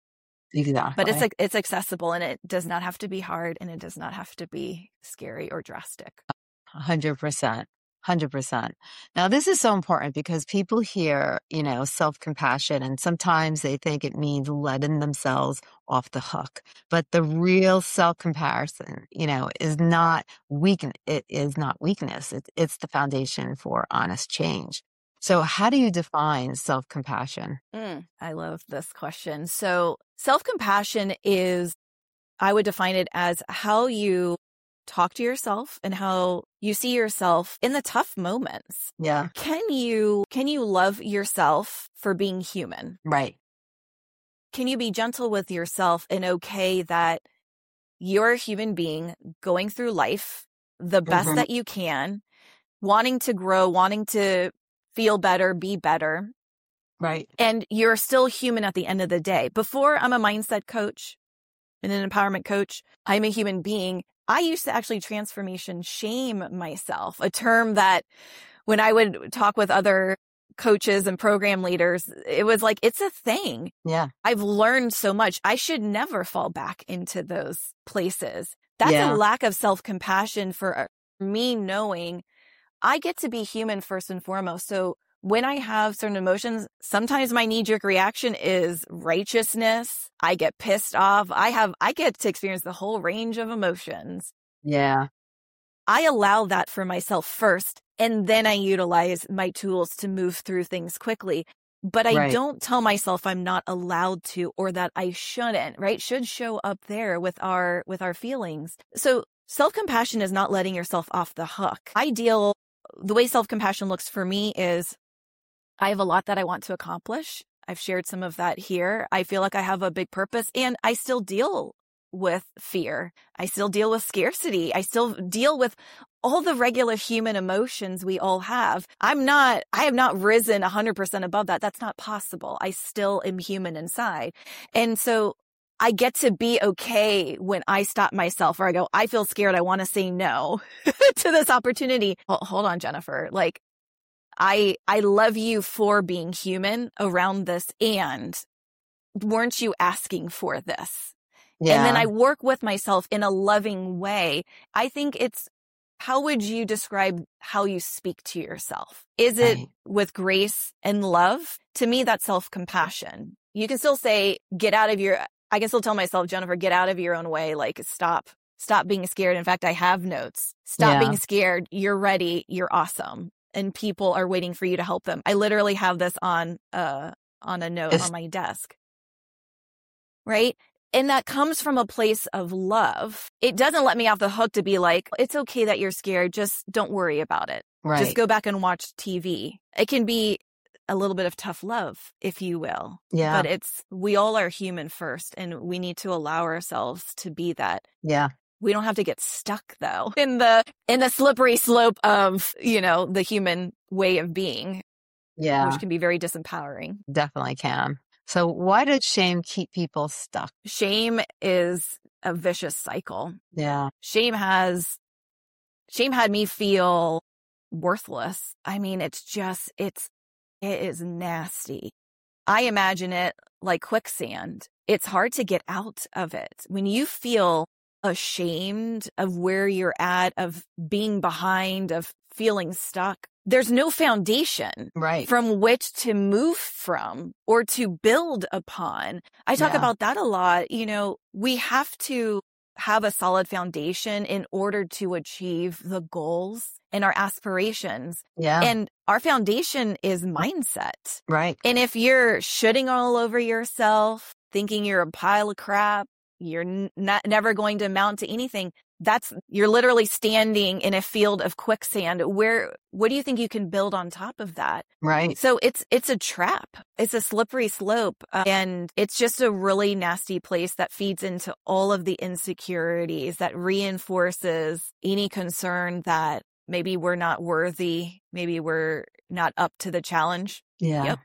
Exactly. But it's like it's accessible, and it does not have to be hard, and it does not have to be scary or drastic. one hundred percent. one hundred percent. Now, this is so important because people hear, you know, self-compassion, and sometimes they think it means letting themselves off the hook. But the real self-comparison, you know, is not weakness. It is not weakness. It's, it's the foundation for honest change. So how do you define self-compassion? Mm, I love this question. So self-compassion is, I would define it as how you talk to yourself and how you see yourself in the tough moments. Yeah. Can you, can you love yourself for being human? Right. Can you be gentle with yourself and okay that you're a human being going through life the best Mhm. that you can, wanting to grow, wanting to feel better, be better, Right. and you're still human at the end of the day. Before I'm a mindset coach and an empowerment coach, I'm a human being. I used to actually transformation shame myself, a term that when I would talk with other coaches and program leaders, it was like, it's a thing. Yeah. I've learned so much. I should never fall back into those places. That's Yeah. a lack of self-compassion for me, knowing I get to be human first and foremost. So when I have certain emotions, sometimes my knee-jerk reaction is righteousness. I get pissed off. I have, I get to experience the whole range of emotions. Yeah. I allow that for myself first, and then I utilize my tools to move through things quickly. But I Right. don't tell myself I'm not allowed to, or that I shouldn't, right? Should show up there with our, with our feelings. So self-compassion is not letting yourself off the hook. I deal, the way self-compassion looks for me is I have a lot that I want to accomplish. I've shared some of that here. I feel like I have a big purpose, and I still deal with fear. I still deal with scarcity. I still deal with all the regular human emotions we all have. I'm not, I have not risen one hundred percent above that. That's not possible. I still am human inside. And so I get to be okay when I stop myself, or I go, I feel scared. I want to say no to this opportunity. Well, hold on, Jennifer. Like, I, I love you for being human around this. And weren't you asking for this? Yeah. And then I work with myself in a loving way. I think it's, how would you describe how you speak to yourself? Is it Right. with grace and love? To me, that's self-compassion. You can still say, get out of your, I can still tell myself, Jennifer, get out of your own way. Like, stop, stop being scared. In fact, I have notes. Stop Yeah. being scared. You're ready. You're awesome. And people are waiting for you to help them. I literally have this on, uh, on a note It's- on my desk. Right? And that comes from a place of love. It doesn't let me off the hook to be like, it's okay that you're scared. Just don't worry about it. Right. Just go back and watch T V. It can be a little bit of tough love, if you will. Yeah. But it's, we all are human first, and we need to allow ourselves to be that. Yeah. We don't have to get stuck though in the, in the slippery slope of, you know, the human way of being, Yeah. which can be very disempowering. Definitely can. So why does shame keep people stuck? Shame is a vicious cycle. Yeah. Shame has, shame had me feel worthless. I mean, it's just, it's, it is nasty. I imagine it like quicksand. It's hard to get out of it. When you feel ashamed of where you're at, of being behind, of feeling stuck, there's no foundation Right. from which to move from or to build upon. I talk Yeah. about that a lot. You know, we have to have a solid foundation in order to achieve the goals and our aspirations. Yeah. And our foundation is mindset. Right. And if you're shitting all over yourself, thinking you're a pile of crap, you're n- not never going to amount to anything, that's, you're literally standing in a field of quicksand. Where, what do you think you can build on top of that? Right. So it's, it's a trap. It's a slippery slope. Uh, and it's just a really nasty place that feeds into all of the insecurities, that reinforces any concern that maybe we're not worthy. Maybe we're not up to the challenge. Yeah. Yep.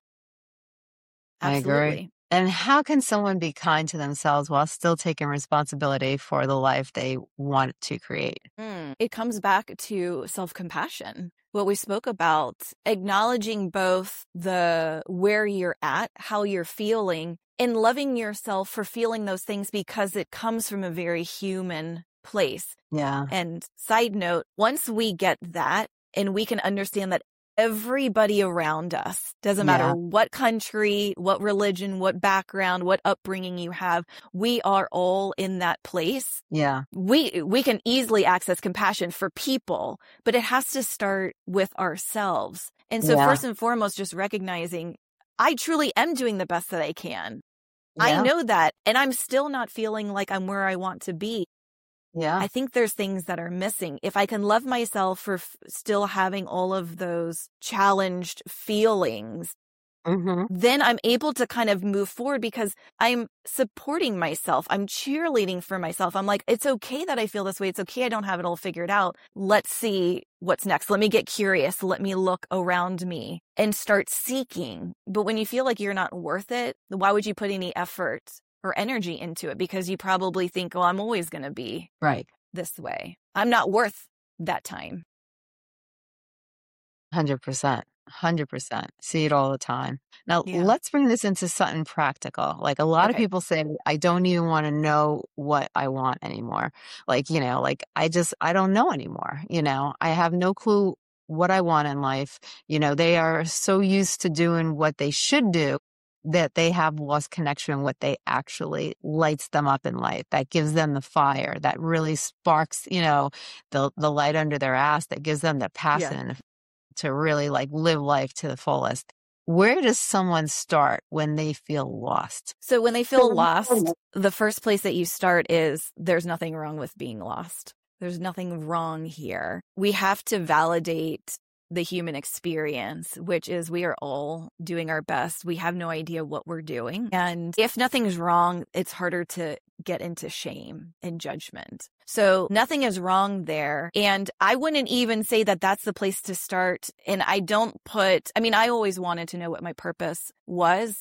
I agree. Absolutely. And how can someone be kind to themselves while still taking responsibility for the life they want to create? Mm. It comes back to self-compassion. What we spoke about, acknowledging both the where you're at, how you're feeling, and loving yourself for feeling those things because it comes from a very human place. Yeah. And side note, once we get that and we can understand that everybody around us, doesn't matter Yeah. what country, what religion, what background, what upbringing you have, we are all in that place. Yeah. We we can easily access compassion for people, but it has to start with ourselves. And so Yeah. first and foremost, just recognizing I truly am doing the best that I can. I Yeah. know that, and I'm still not feeling like I'm where I want to be. Yeah. I think there's things that are missing. If I can love myself for f- still having all of those challenged feelings, Mm-hmm. then I'm able to kind of move forward because I'm supporting myself. I'm cheerleading for myself. I'm like, it's okay that I feel this way. It's okay. I don't have it all figured out. Let's see what's next. Let me get curious. Let me look around me and start seeking. But when you feel like you're not worth it, why would you put any effort or energy into it? Because you probably think, oh, I'm always going to be Right. this way. I'm not worth that time. one hundred percent. one hundred percent. See it all the time. Now, Yeah. let's bring this into something practical. Like a lot of Okay. people say, I don't even want to know what I want anymore. Like, you know, like I just, I don't know anymore. You know, I have no clue what I want in life. You know, they are so used to doing what they should do that they have lost connection with what they actually lights them up in life. That gives them the fire, that really sparks, you know, the, the light under their ass, that gives them the Yeah. passion to really like live life to the fullest. Where does someone start when they feel lost? So when they feel lost, the first place that you start is there's nothing wrong with being lost. There's nothing wrong here. We have to validate the human experience, which is we are all doing our best. We have no idea what we're doing. And if nothing's wrong, it's harder to get into shame and judgment. So nothing is wrong there. And I wouldn't even say that that's the place to start. And I don't put, I mean, I always wanted to know what my purpose was.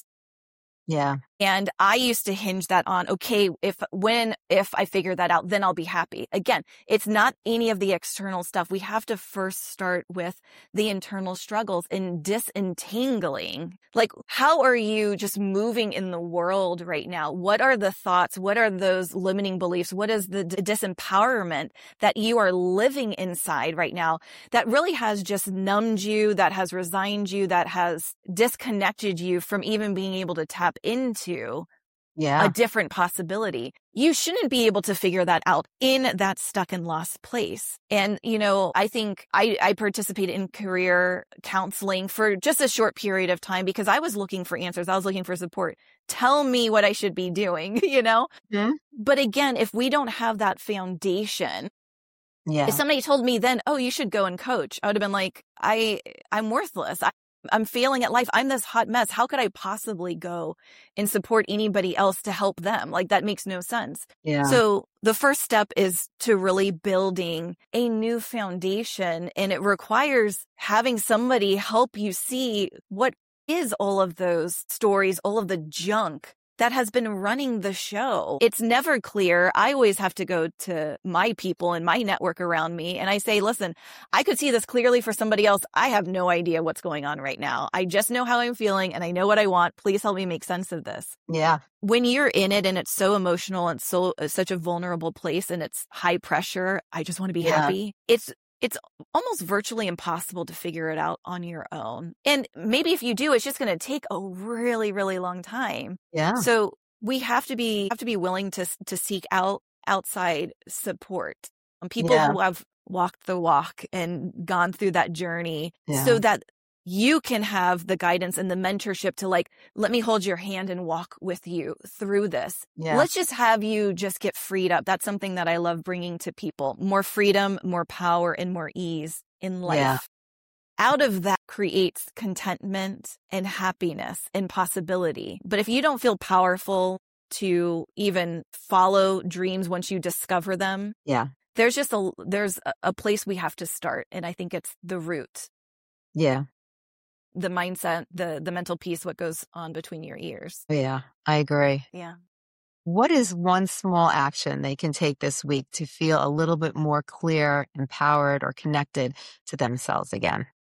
Yeah. And I used to hinge that on, okay, if, when, if I figure that out, then I'll be happy. Again, it's not any of the external stuff. We have to first start with the internal struggles and disentangling. Like, how are you just moving in the world right now? What are the thoughts? What are those limiting beliefs? What is the d- disempowerment that you are living inside right now that really has just numbed you, that has resigned you, that has disconnected you from even being able to tap into Yeah. a different possibility? You shouldn't be able to figure that out in that stuck and lost place. And, you know, I think I, I participated in career counseling for just a short period of time because I was looking for answers. I was looking for support. Tell me what I should be doing, you know? Mhm. But again, if we don't have that foundation, Yeah. if somebody told me then, oh, you should go and coach, I would have been like, I, I'm worthless. I, I'm failing at life. I'm this hot mess. How could I possibly go and support anybody else to help them? Like, that makes no sense. Yeah. So the first step is to really building a new foundation, and it requires having somebody help you see what is all of those stories, all of the junk that has been running the show. It's never clear. I always have to go to my people and my network around me. And I say, listen, I could see this clearly for somebody else. I have no idea what's going on right now. I just know how I'm feeling and I know what I want. Please help me make sense of this. Yeah. When you're in it and it's so emotional and so uh, such a vulnerable place and it's high pressure, I just want to be Yeah. happy. It's it's almost virtually impossible to figure it out on your own. And maybe if you do, it's just going to take a really, really long time. Yeah. So we have to be have to be willing to to seek out outside support. Um, people Yeah. who have walked the walk and gone through that journey Yeah. so that you can have the guidance and the mentorship to, like, let me hold your hand and walk with you through this. Yeah. Let's just have you just get freed up. That's something that I love bringing to people. More freedom, more power, and more ease in life. Yeah. Out of that creates contentment and happiness and possibility. But if you don't feel powerful to even follow dreams once you discover them, Yeah. there's just a there's a, a place we have to start. And I think it's the root, Yeah. the mindset, the the mental piece, what goes on between your ears. Yeah. I agree. Yeah. What is one small action they can take this week to feel a little bit more clear, empowered, or connected to themselves again?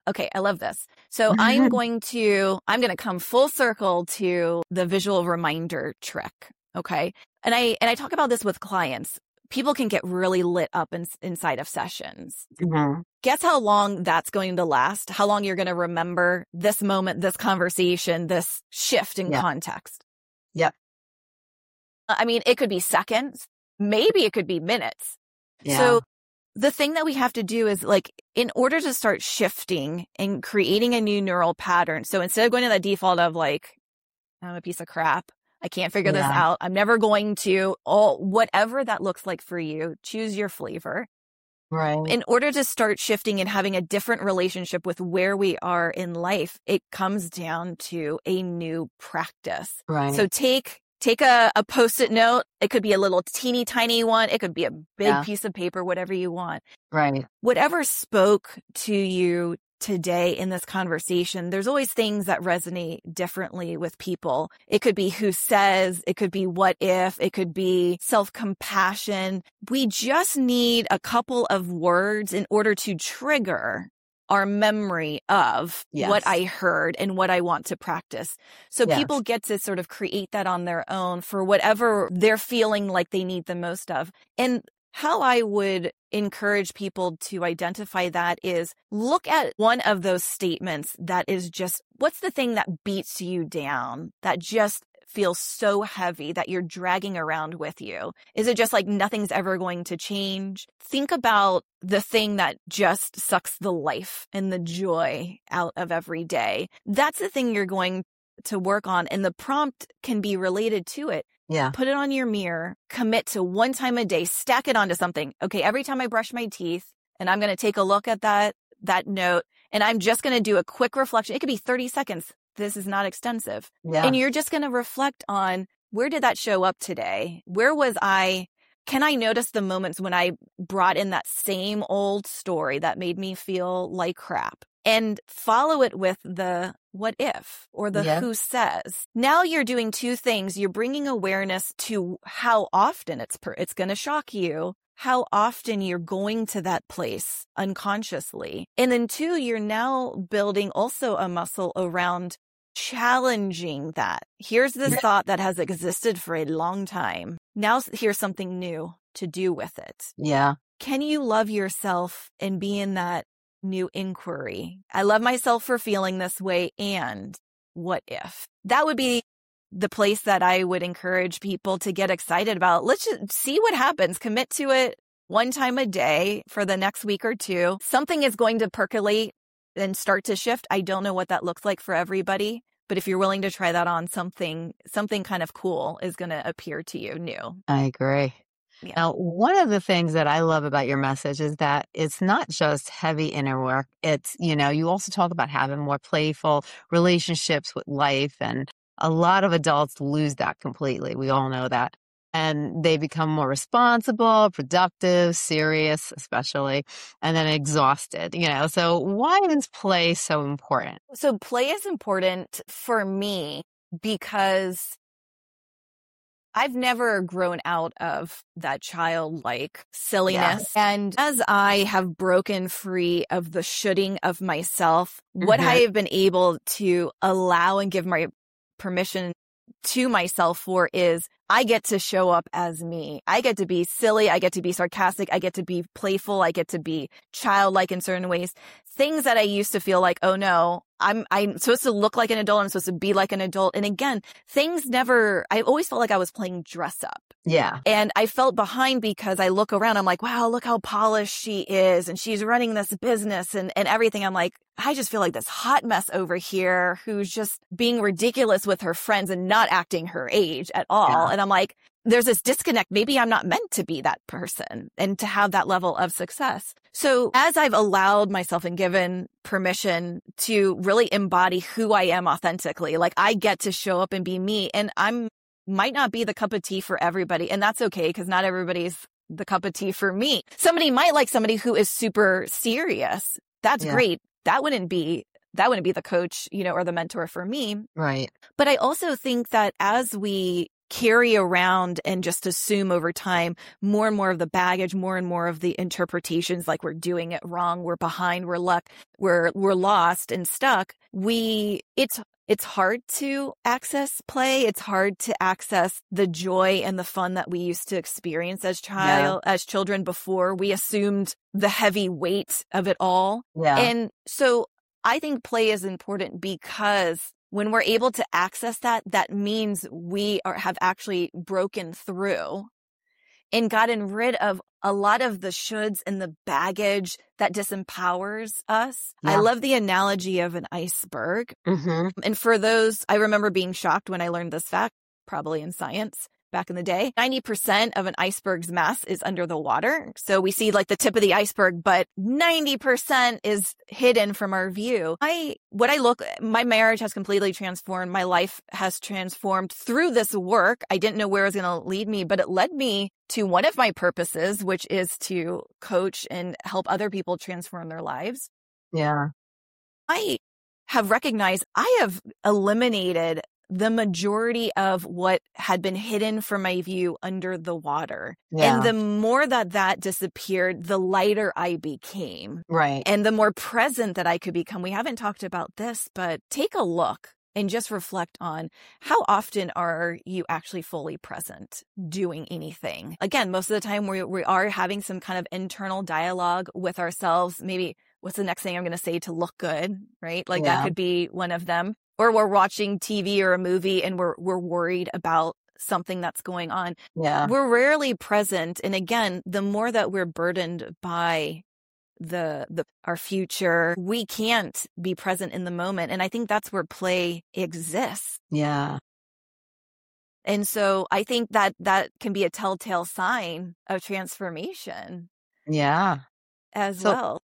Okay, I love this. So I'm going to, I'm going to come full circle to the visual reminder trick. Okay. And I, and I talk about this with clients. People can get really lit up in, inside of sessions. Mm-hmm. Guess how long that's going to last? How long you're going to remember this moment, this conversation, this shift in Yeah. context? Yep. I mean, it could be seconds. Maybe it could be minutes. Yeah. So the thing that we have to do is like, in order to start shifting and creating a new neural pattern. So instead of going to the default of like, I'm a piece of crap, I can't figure Yeah. this out, I'm never going to, oh, whatever that looks like for you, choose your flavor. Right. In order to start shifting and having a different relationship with where we are in life, it comes down to a new practice. Right. So take Take a, a post-it note. It could be a little teeny tiny one. It could be a big Yeah. piece of paper, whatever you want. Right. Whatever spoke to you today in this conversation, there's always things that resonate differently with people. It could be who says, it could be what if, it could be self-compassion. We just need a couple of words in order to trigger our memory of Yes. what I heard and what I want to practice. So Yes. people get to sort of create that on their own for whatever they're feeling like they need the most of. And how I would encourage people to identify that is look at one of those statements that is just, what's the thing that beats you down, that just feels so heavy that you're dragging around with you? Is it just like nothing's ever going to change? Think about the thing that just sucks the life and the joy out of every day. That's the thing you're going to work on. And the prompt can be related to it. Yeah. Put it on your mirror, commit to one time a day, stack it onto something. Okay, every time I brush my teeth, and I'm going to take a look at that, that note, and I'm just going to do a quick reflection. It could be thirty seconds. This is not extensive. Yeah. And you're just going to reflect on, where did that show up today? Where was I? Can I notice the moments when I brought in that same old story that made me feel like crap? And follow it with the what if or the Yeah. who says. Now you're doing two things. You're bringing awareness to how often it's per- it's going to shock you, how often you're going to that place unconsciously. And then two, you're now building also a muscle around challenging that. Here's this Yeah. thought that has existed for a long time. Now here's something new to do with it. Yeah. Can you love yourself and be in that new inquiry? I love myself for feeling this way, and what if? That would be the place that I would encourage people to get excited about. Let's just see what happens. Commit to it one time a day for the next week or two. Something is going to percolate and start to shift. I don't know what that looks like for everybody, but if you're willing to try that on, something something kind of cool is going to appear to you new. I agree. Yeah. Now, one of the things that I love about your message is that it's not just heavy inner work. It's, you know, you also talk about having more playful relationships with life. And a lot of adults lose that completely. We all know that. And they become more responsible, productive, serious, especially, and then exhausted, you know. So why is play so important? So play is important for me because I've never grown out of that childlike silliness. Yeah. And as I have broken free of the shoulding of myself, what Mhm. I have been able to allow and give my permission to myself for is I get to show up as me. I get to be silly. I get to be sarcastic. I get to be playful. I get to be childlike in certain ways. Things that I used to feel like, oh no, I'm, I'm supposed to look like an adult. I'm supposed to be like an adult. And again, things never, I always felt like I was playing dress up. Yeah. And I felt behind because I look around, I'm like, wow, look how polished she is. And she's running this business and, and everything. I'm like, I just feel like this hot mess over here who's just being ridiculous with her friends and not acting her age at all. Yeah. And I'm like, there's this disconnect. Maybe I'm not meant to be that person and to have that level of success. So as I've allowed myself and given permission to really embody who I am authentically, like I get to show up and be me, and I'm might not be the cup of tea for everybody. And that's okay, because not everybody's the cup of tea for me. Somebody might like somebody who is super serious. That's Yeah. great. That wouldn't be, that wouldn't be the coach, you know, or the mentor for me. Right. But I also think that as we carry around and just assume over time more and more of the baggage, more and more of the interpretations, like we're doing it wrong, we're behind, we're luck, we're we're lost and stuck. We it's it's hard to access play. It's hard to access the joy and the fun that we used to experience as child yeah. as children before we assumed the heavy weight of it all. Yeah. And so I think play is important because when we're able to access that, that means we are, have actually broken through and gotten rid of a lot of the shoulds and the baggage that disempowers us. Yeah. I love the analogy of an iceberg. Mm-hmm. And for those, I remember being shocked when I learned this fact, probably in science back in the day. ninety percent of an iceberg's mass is under the water. So we see like the tip of the iceberg, but ninety percent is hidden from our view. I, what I look, my marriage has completely transformed. My life has transformed through this work. I didn't know where it was going to lead me, but it led me to one of my purposes, which is to coach and help other people transform their lives. Yeah. I have recognized I have eliminated the majority of what had been hidden from my view under the water. Yeah. And the more that that disappeared, the lighter I became. Right. And the more present that I could become. We haven't talked about this, but take a look and just reflect on how often are you actually fully present doing anything. Again, most of the time we, we are having some kind of internal dialogue with ourselves. Maybe what's the next thing I'm going to say to look good, right? Like Yeah. that could be one of them. Or we're watching T V or a movie and we're we're worried about something that's going on. Yeah. We're rarely present. And again, the more that we're burdened by the the our future, we can't be present in the moment. And I think that's where play exists. Yeah. And so I think that that can be a telltale sign of transformation. Yeah. As so, well.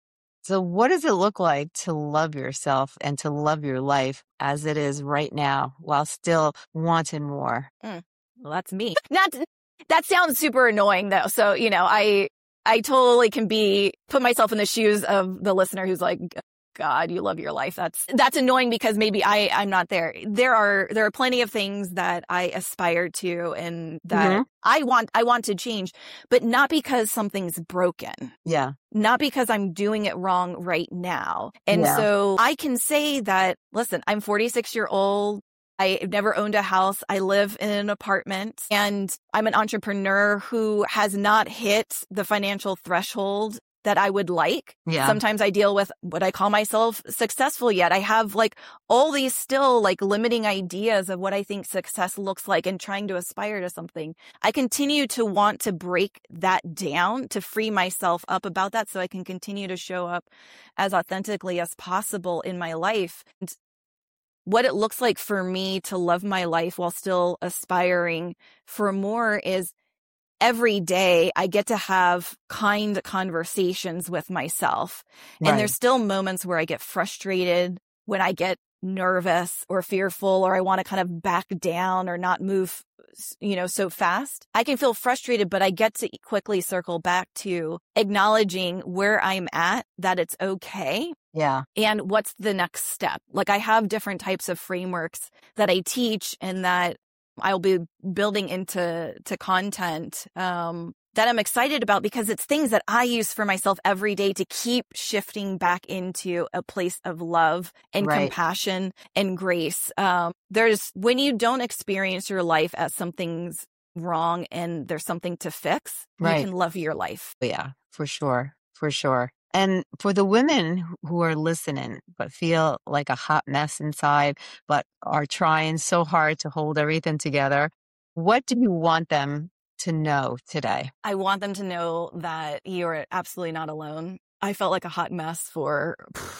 So what does it look like to love yourself and to love your life as it is right now while still wanting more? Mm, well, that's me. Not that sounds super annoying though. So, you know, I I totally can be put myself in the shoes of the listener who's like, God, you love your life. That's that's annoying because maybe I I'm not there. There are there are plenty of things that I aspire to and that mm-hmm. I want I want to change, but not because something's broken. Yeah. Not because I'm doing it wrong right now. And yeah. so I can say that, listen, I'm forty-six years old. I've never owned a house. I live in an apartment and I'm an entrepreneur who has not hit the financial threshold that I would like. Yeah. Sometimes I deal with what I call myself successful yet. I have like all these still like limiting ideas of what I think success looks like and trying to aspire to something. I continue to want to break that down to free myself up about that so I can continue to show up as authentically as possible in my life. And what it looks like for me to love my life while still aspiring for more is every day I get to have kind conversations with myself. Right. And there's still moments where I get frustrated, when I get nervous or fearful, or I want to kind of back down or not move, you know, so fast. I can feel frustrated, but I get to quickly circle back to acknowledging where I'm at, that it's okay. Yeah. And what's the next step? Like I have different types of frameworks that I teach and that I'll be building into to content um, that I'm excited about because it's things that I use for myself every day to keep shifting back into a place of love and right. compassion and grace. Um, there's when you don't experience your life as something's wrong and there's something to fix, right. you can love your life. Yeah, for sure. For sure. And for the women who are listening, but feel like a hot mess inside, but are trying so hard to hold everything together, what do you want them to know today? I want them to know that you're absolutely not alone. I felt like a hot mess for,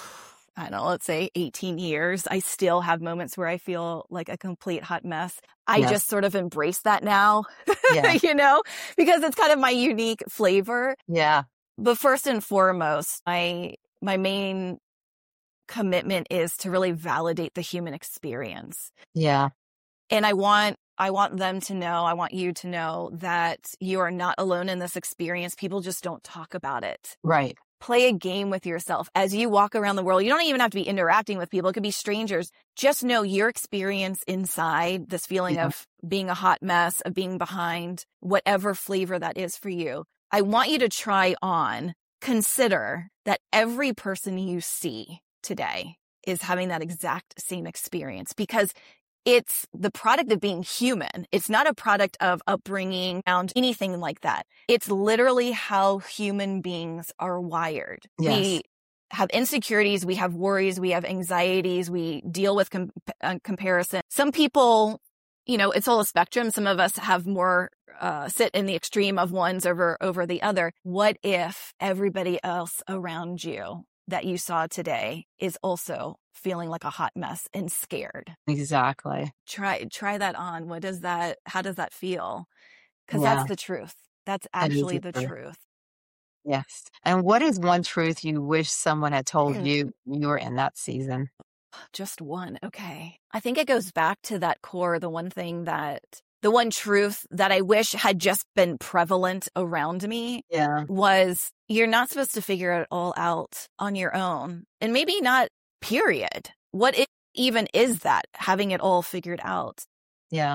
I don't know, let's say eighteen years. I still have moments where I feel like a complete hot mess. I yes. just sort of embrace that now, yeah. you know, because it's kind of my unique flavor. Yeah. But first and foremost, my my main commitment is to really validate the human experience. Yeah. And I want I want them to know, I want you to know that you are not alone in this experience. People just don't talk about it. Right. play a game with yourself as you walk around the world. You don't even have to be interacting with people. It could be strangers. Just know your experience inside, this feeling Yeah. of being a hot mess, of being behind, whatever flavor that is for you. I want you to try on, consider that every person you see today is having that exact same experience, because it's the product of being human. It's not a product of upbringing and anything like that. It's literally how human beings are wired. Yes. We have insecurities, we have worries, we have anxieties, we deal with com- uh, comparison. Some people, you know, it's all a spectrum. Some of us have more, uh, sit in the extreme of ones over, over the other. What if everybody else around you that you saw today is also feeling like a hot mess and scared? Exactly. Try, try that on. What does that, how does that feel? Because Yeah. that's the truth. That's That is actually the the truth. truth. Yes. And what is one truth you wish someone had told Mm. you when you were in that season? Just one. Okay. I think it goes back to that core, the one thing that, the one truth that I wish had just been prevalent around me Yeah. was, you're not supposed to figure it all out on your own. And maybe not, period. What it even is that, having it all figured out? Yeah.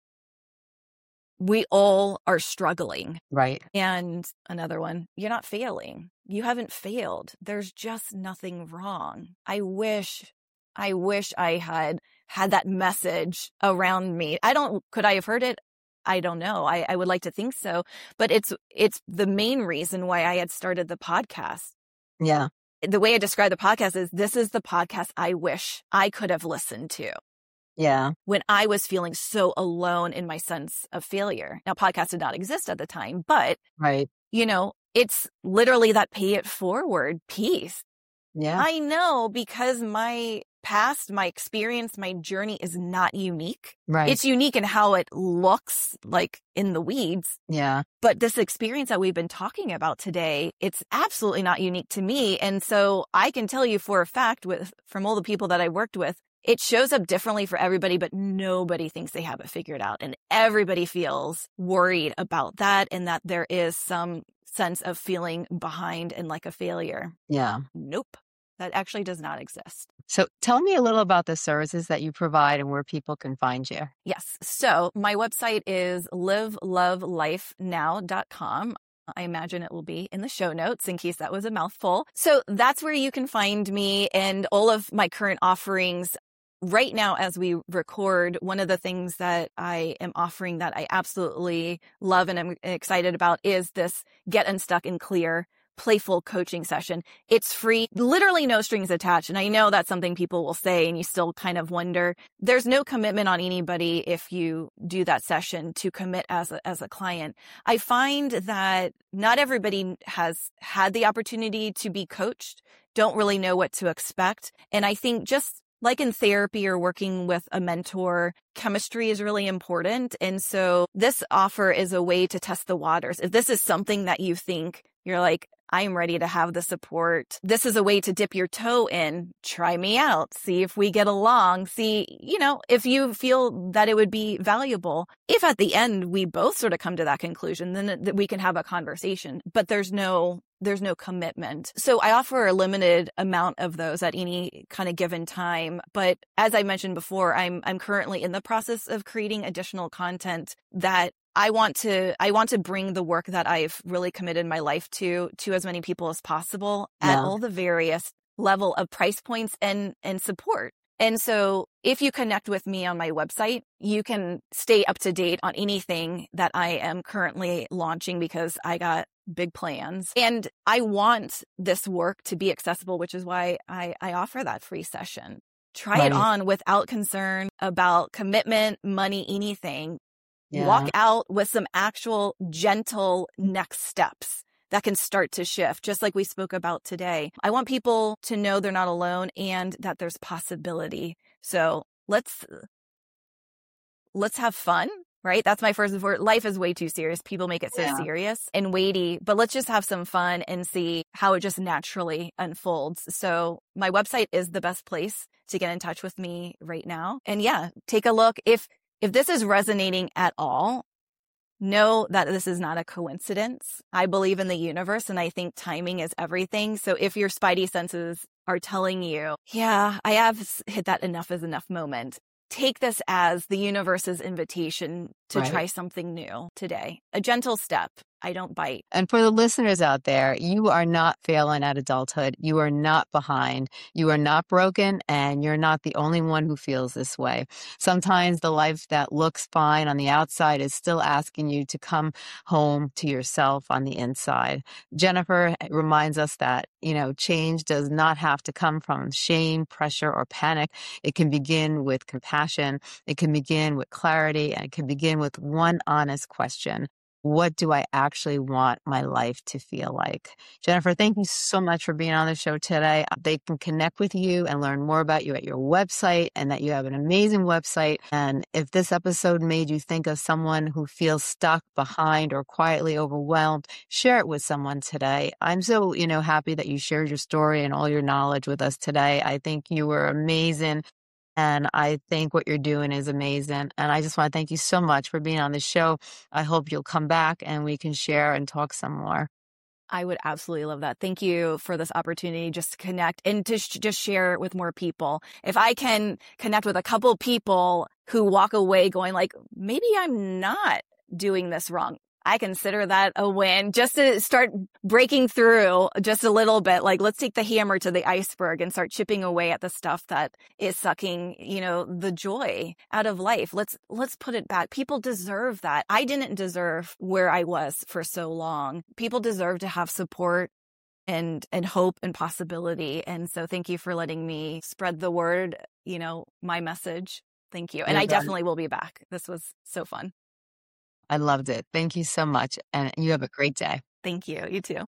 We all are struggling. Right. And another one, you're not failing. You haven't failed. There's just nothing wrong. I wish, I wish I had had that message around me. I don't, could I have heard it? I don't know. I, I would like to think so, but it's, it's the main reason why I had started the podcast. Yeah. The way I describe the podcast is, this is the podcast I wish I could have listened to Yeah. when I was feeling so alone in my sense of failure. Now, podcasts did not exist at the time, but, Right. you know, it's literally that pay it forward piece. Yeah. I know, because my past, my experience, my journey is not unique. Right. It's unique in how it looks like in the weeds. Yeah. But this experience that we've been talking about today, it's absolutely not unique to me. And so I can tell you for a fact, with from all the people that I worked with, it shows up differently for everybody, but nobody thinks they have it figured out. And everybody feels worried about that, and that there is some sense of feeling behind and like a failure. Yeah. Nope. That actually does not exist. So tell me a little about the services that you provide and where people can find you. Yes. So my website is live love life now dot com. I imagine it will be in the show notes in case that was a mouthful. So that's where you can find me and all of my current offerings. Right now, as we record, one of the things that I am offering that I absolutely love and I'm excited about is this Get Unstuck and Clear playful coaching session. It's free, literally no strings attached. And I know that's something people will say and you still kind of wonder. There's no commitment on anybody if you do that session to commit as a, as a client. I find that not everybody has had the opportunity to be coached, don't really know what to expect. And I think just like in therapy or working with a mentor, chemistry is really important. And so this offer is a way to test the waters. If this is something that you think you're like, I'm ready to have the support, this is a way to dip your toe in, try me out, see if we get along, see, you know, if you feel that it would be valuable. If at the end we both sort of come to that conclusion, then that we can have a conversation, but there's no There's no commitment. So I offer a limited amount of those at any kind of given time. But as I mentioned before, I'm I'm currently in the process of creating additional content that I want to I want to bring the work that I've really committed my life to to as many people as possible at Yeah. all the various level of price points and and support. And so if you connect with me on my website, you can stay up to date on anything that I am currently launching, because I got big plans and I want this work to be accessible, which is why I, I offer that free session. Try Right. it on without concern about commitment, money, anything. Yeah. Walk out with some actual gentle next steps that can start to shift, just like we spoke about today. I want people to know they're not alone and that there's possibility. So let's, let's have fun, right? That's my first word. Life is way too serious. People make it so Yeah. serious and weighty, but let's just have some fun and see how it just naturally unfolds. So my website is the best place to get in touch with me right now. And yeah, take a look. If, if this is resonating at all, know that this is not a coincidence. I believe in the universe, and I think timing is everything. So if your spidey senses are telling you, yeah, I have hit that enough is enough moment, take this as the universe's invitation to Right. try something new today. A gentle step. I don't bite. And for the listeners out there, you are not failing at adulthood. You are not behind. You are not broken, and you're not the only one who feels this way. Sometimes the life that looks fine on the outside is still asking you to come home to yourself on the inside. Jennifer reminds us that, you know, change does not have to come from shame, pressure, or panic. It can begin with compassion. It can begin with clarity, and it can begin with one honest question. What do I actually want my life to feel like? Jennifer, thank you so much for being on the show today. They can connect with you and learn more about you at your website, and that you have an amazing website. And if this episode made you think of someone who feels stuck, behind, or quietly overwhelmed, share it with someone today. I'm so, you know, happy that you shared your story and all your knowledge with us today. I think you were amazing. And I think what you're doing is amazing. And I just want to thank you so much for being on the show. I hope you'll come back and we can share and talk some more. I would absolutely love that. Thank you for this opportunity just to connect and to sh- just share with more people. If I can connect with a couple people who walk away going like, maybe I'm not doing this wrong, I consider that a win, just to start breaking through just a little bit. Like, let's take the hammer to the iceberg and start chipping away at the stuff that is sucking, you know, the joy out of life. Let's, let's put it back. People deserve that. I didn't deserve where I was for so long. People deserve to have support and, and hope and possibility. And so thank you for letting me spread the word, you know, my message. Thank you. And You're I done. definitely will be back. This was so fun. I loved it. Thank you so much. And you have a great day. Thank you. You too.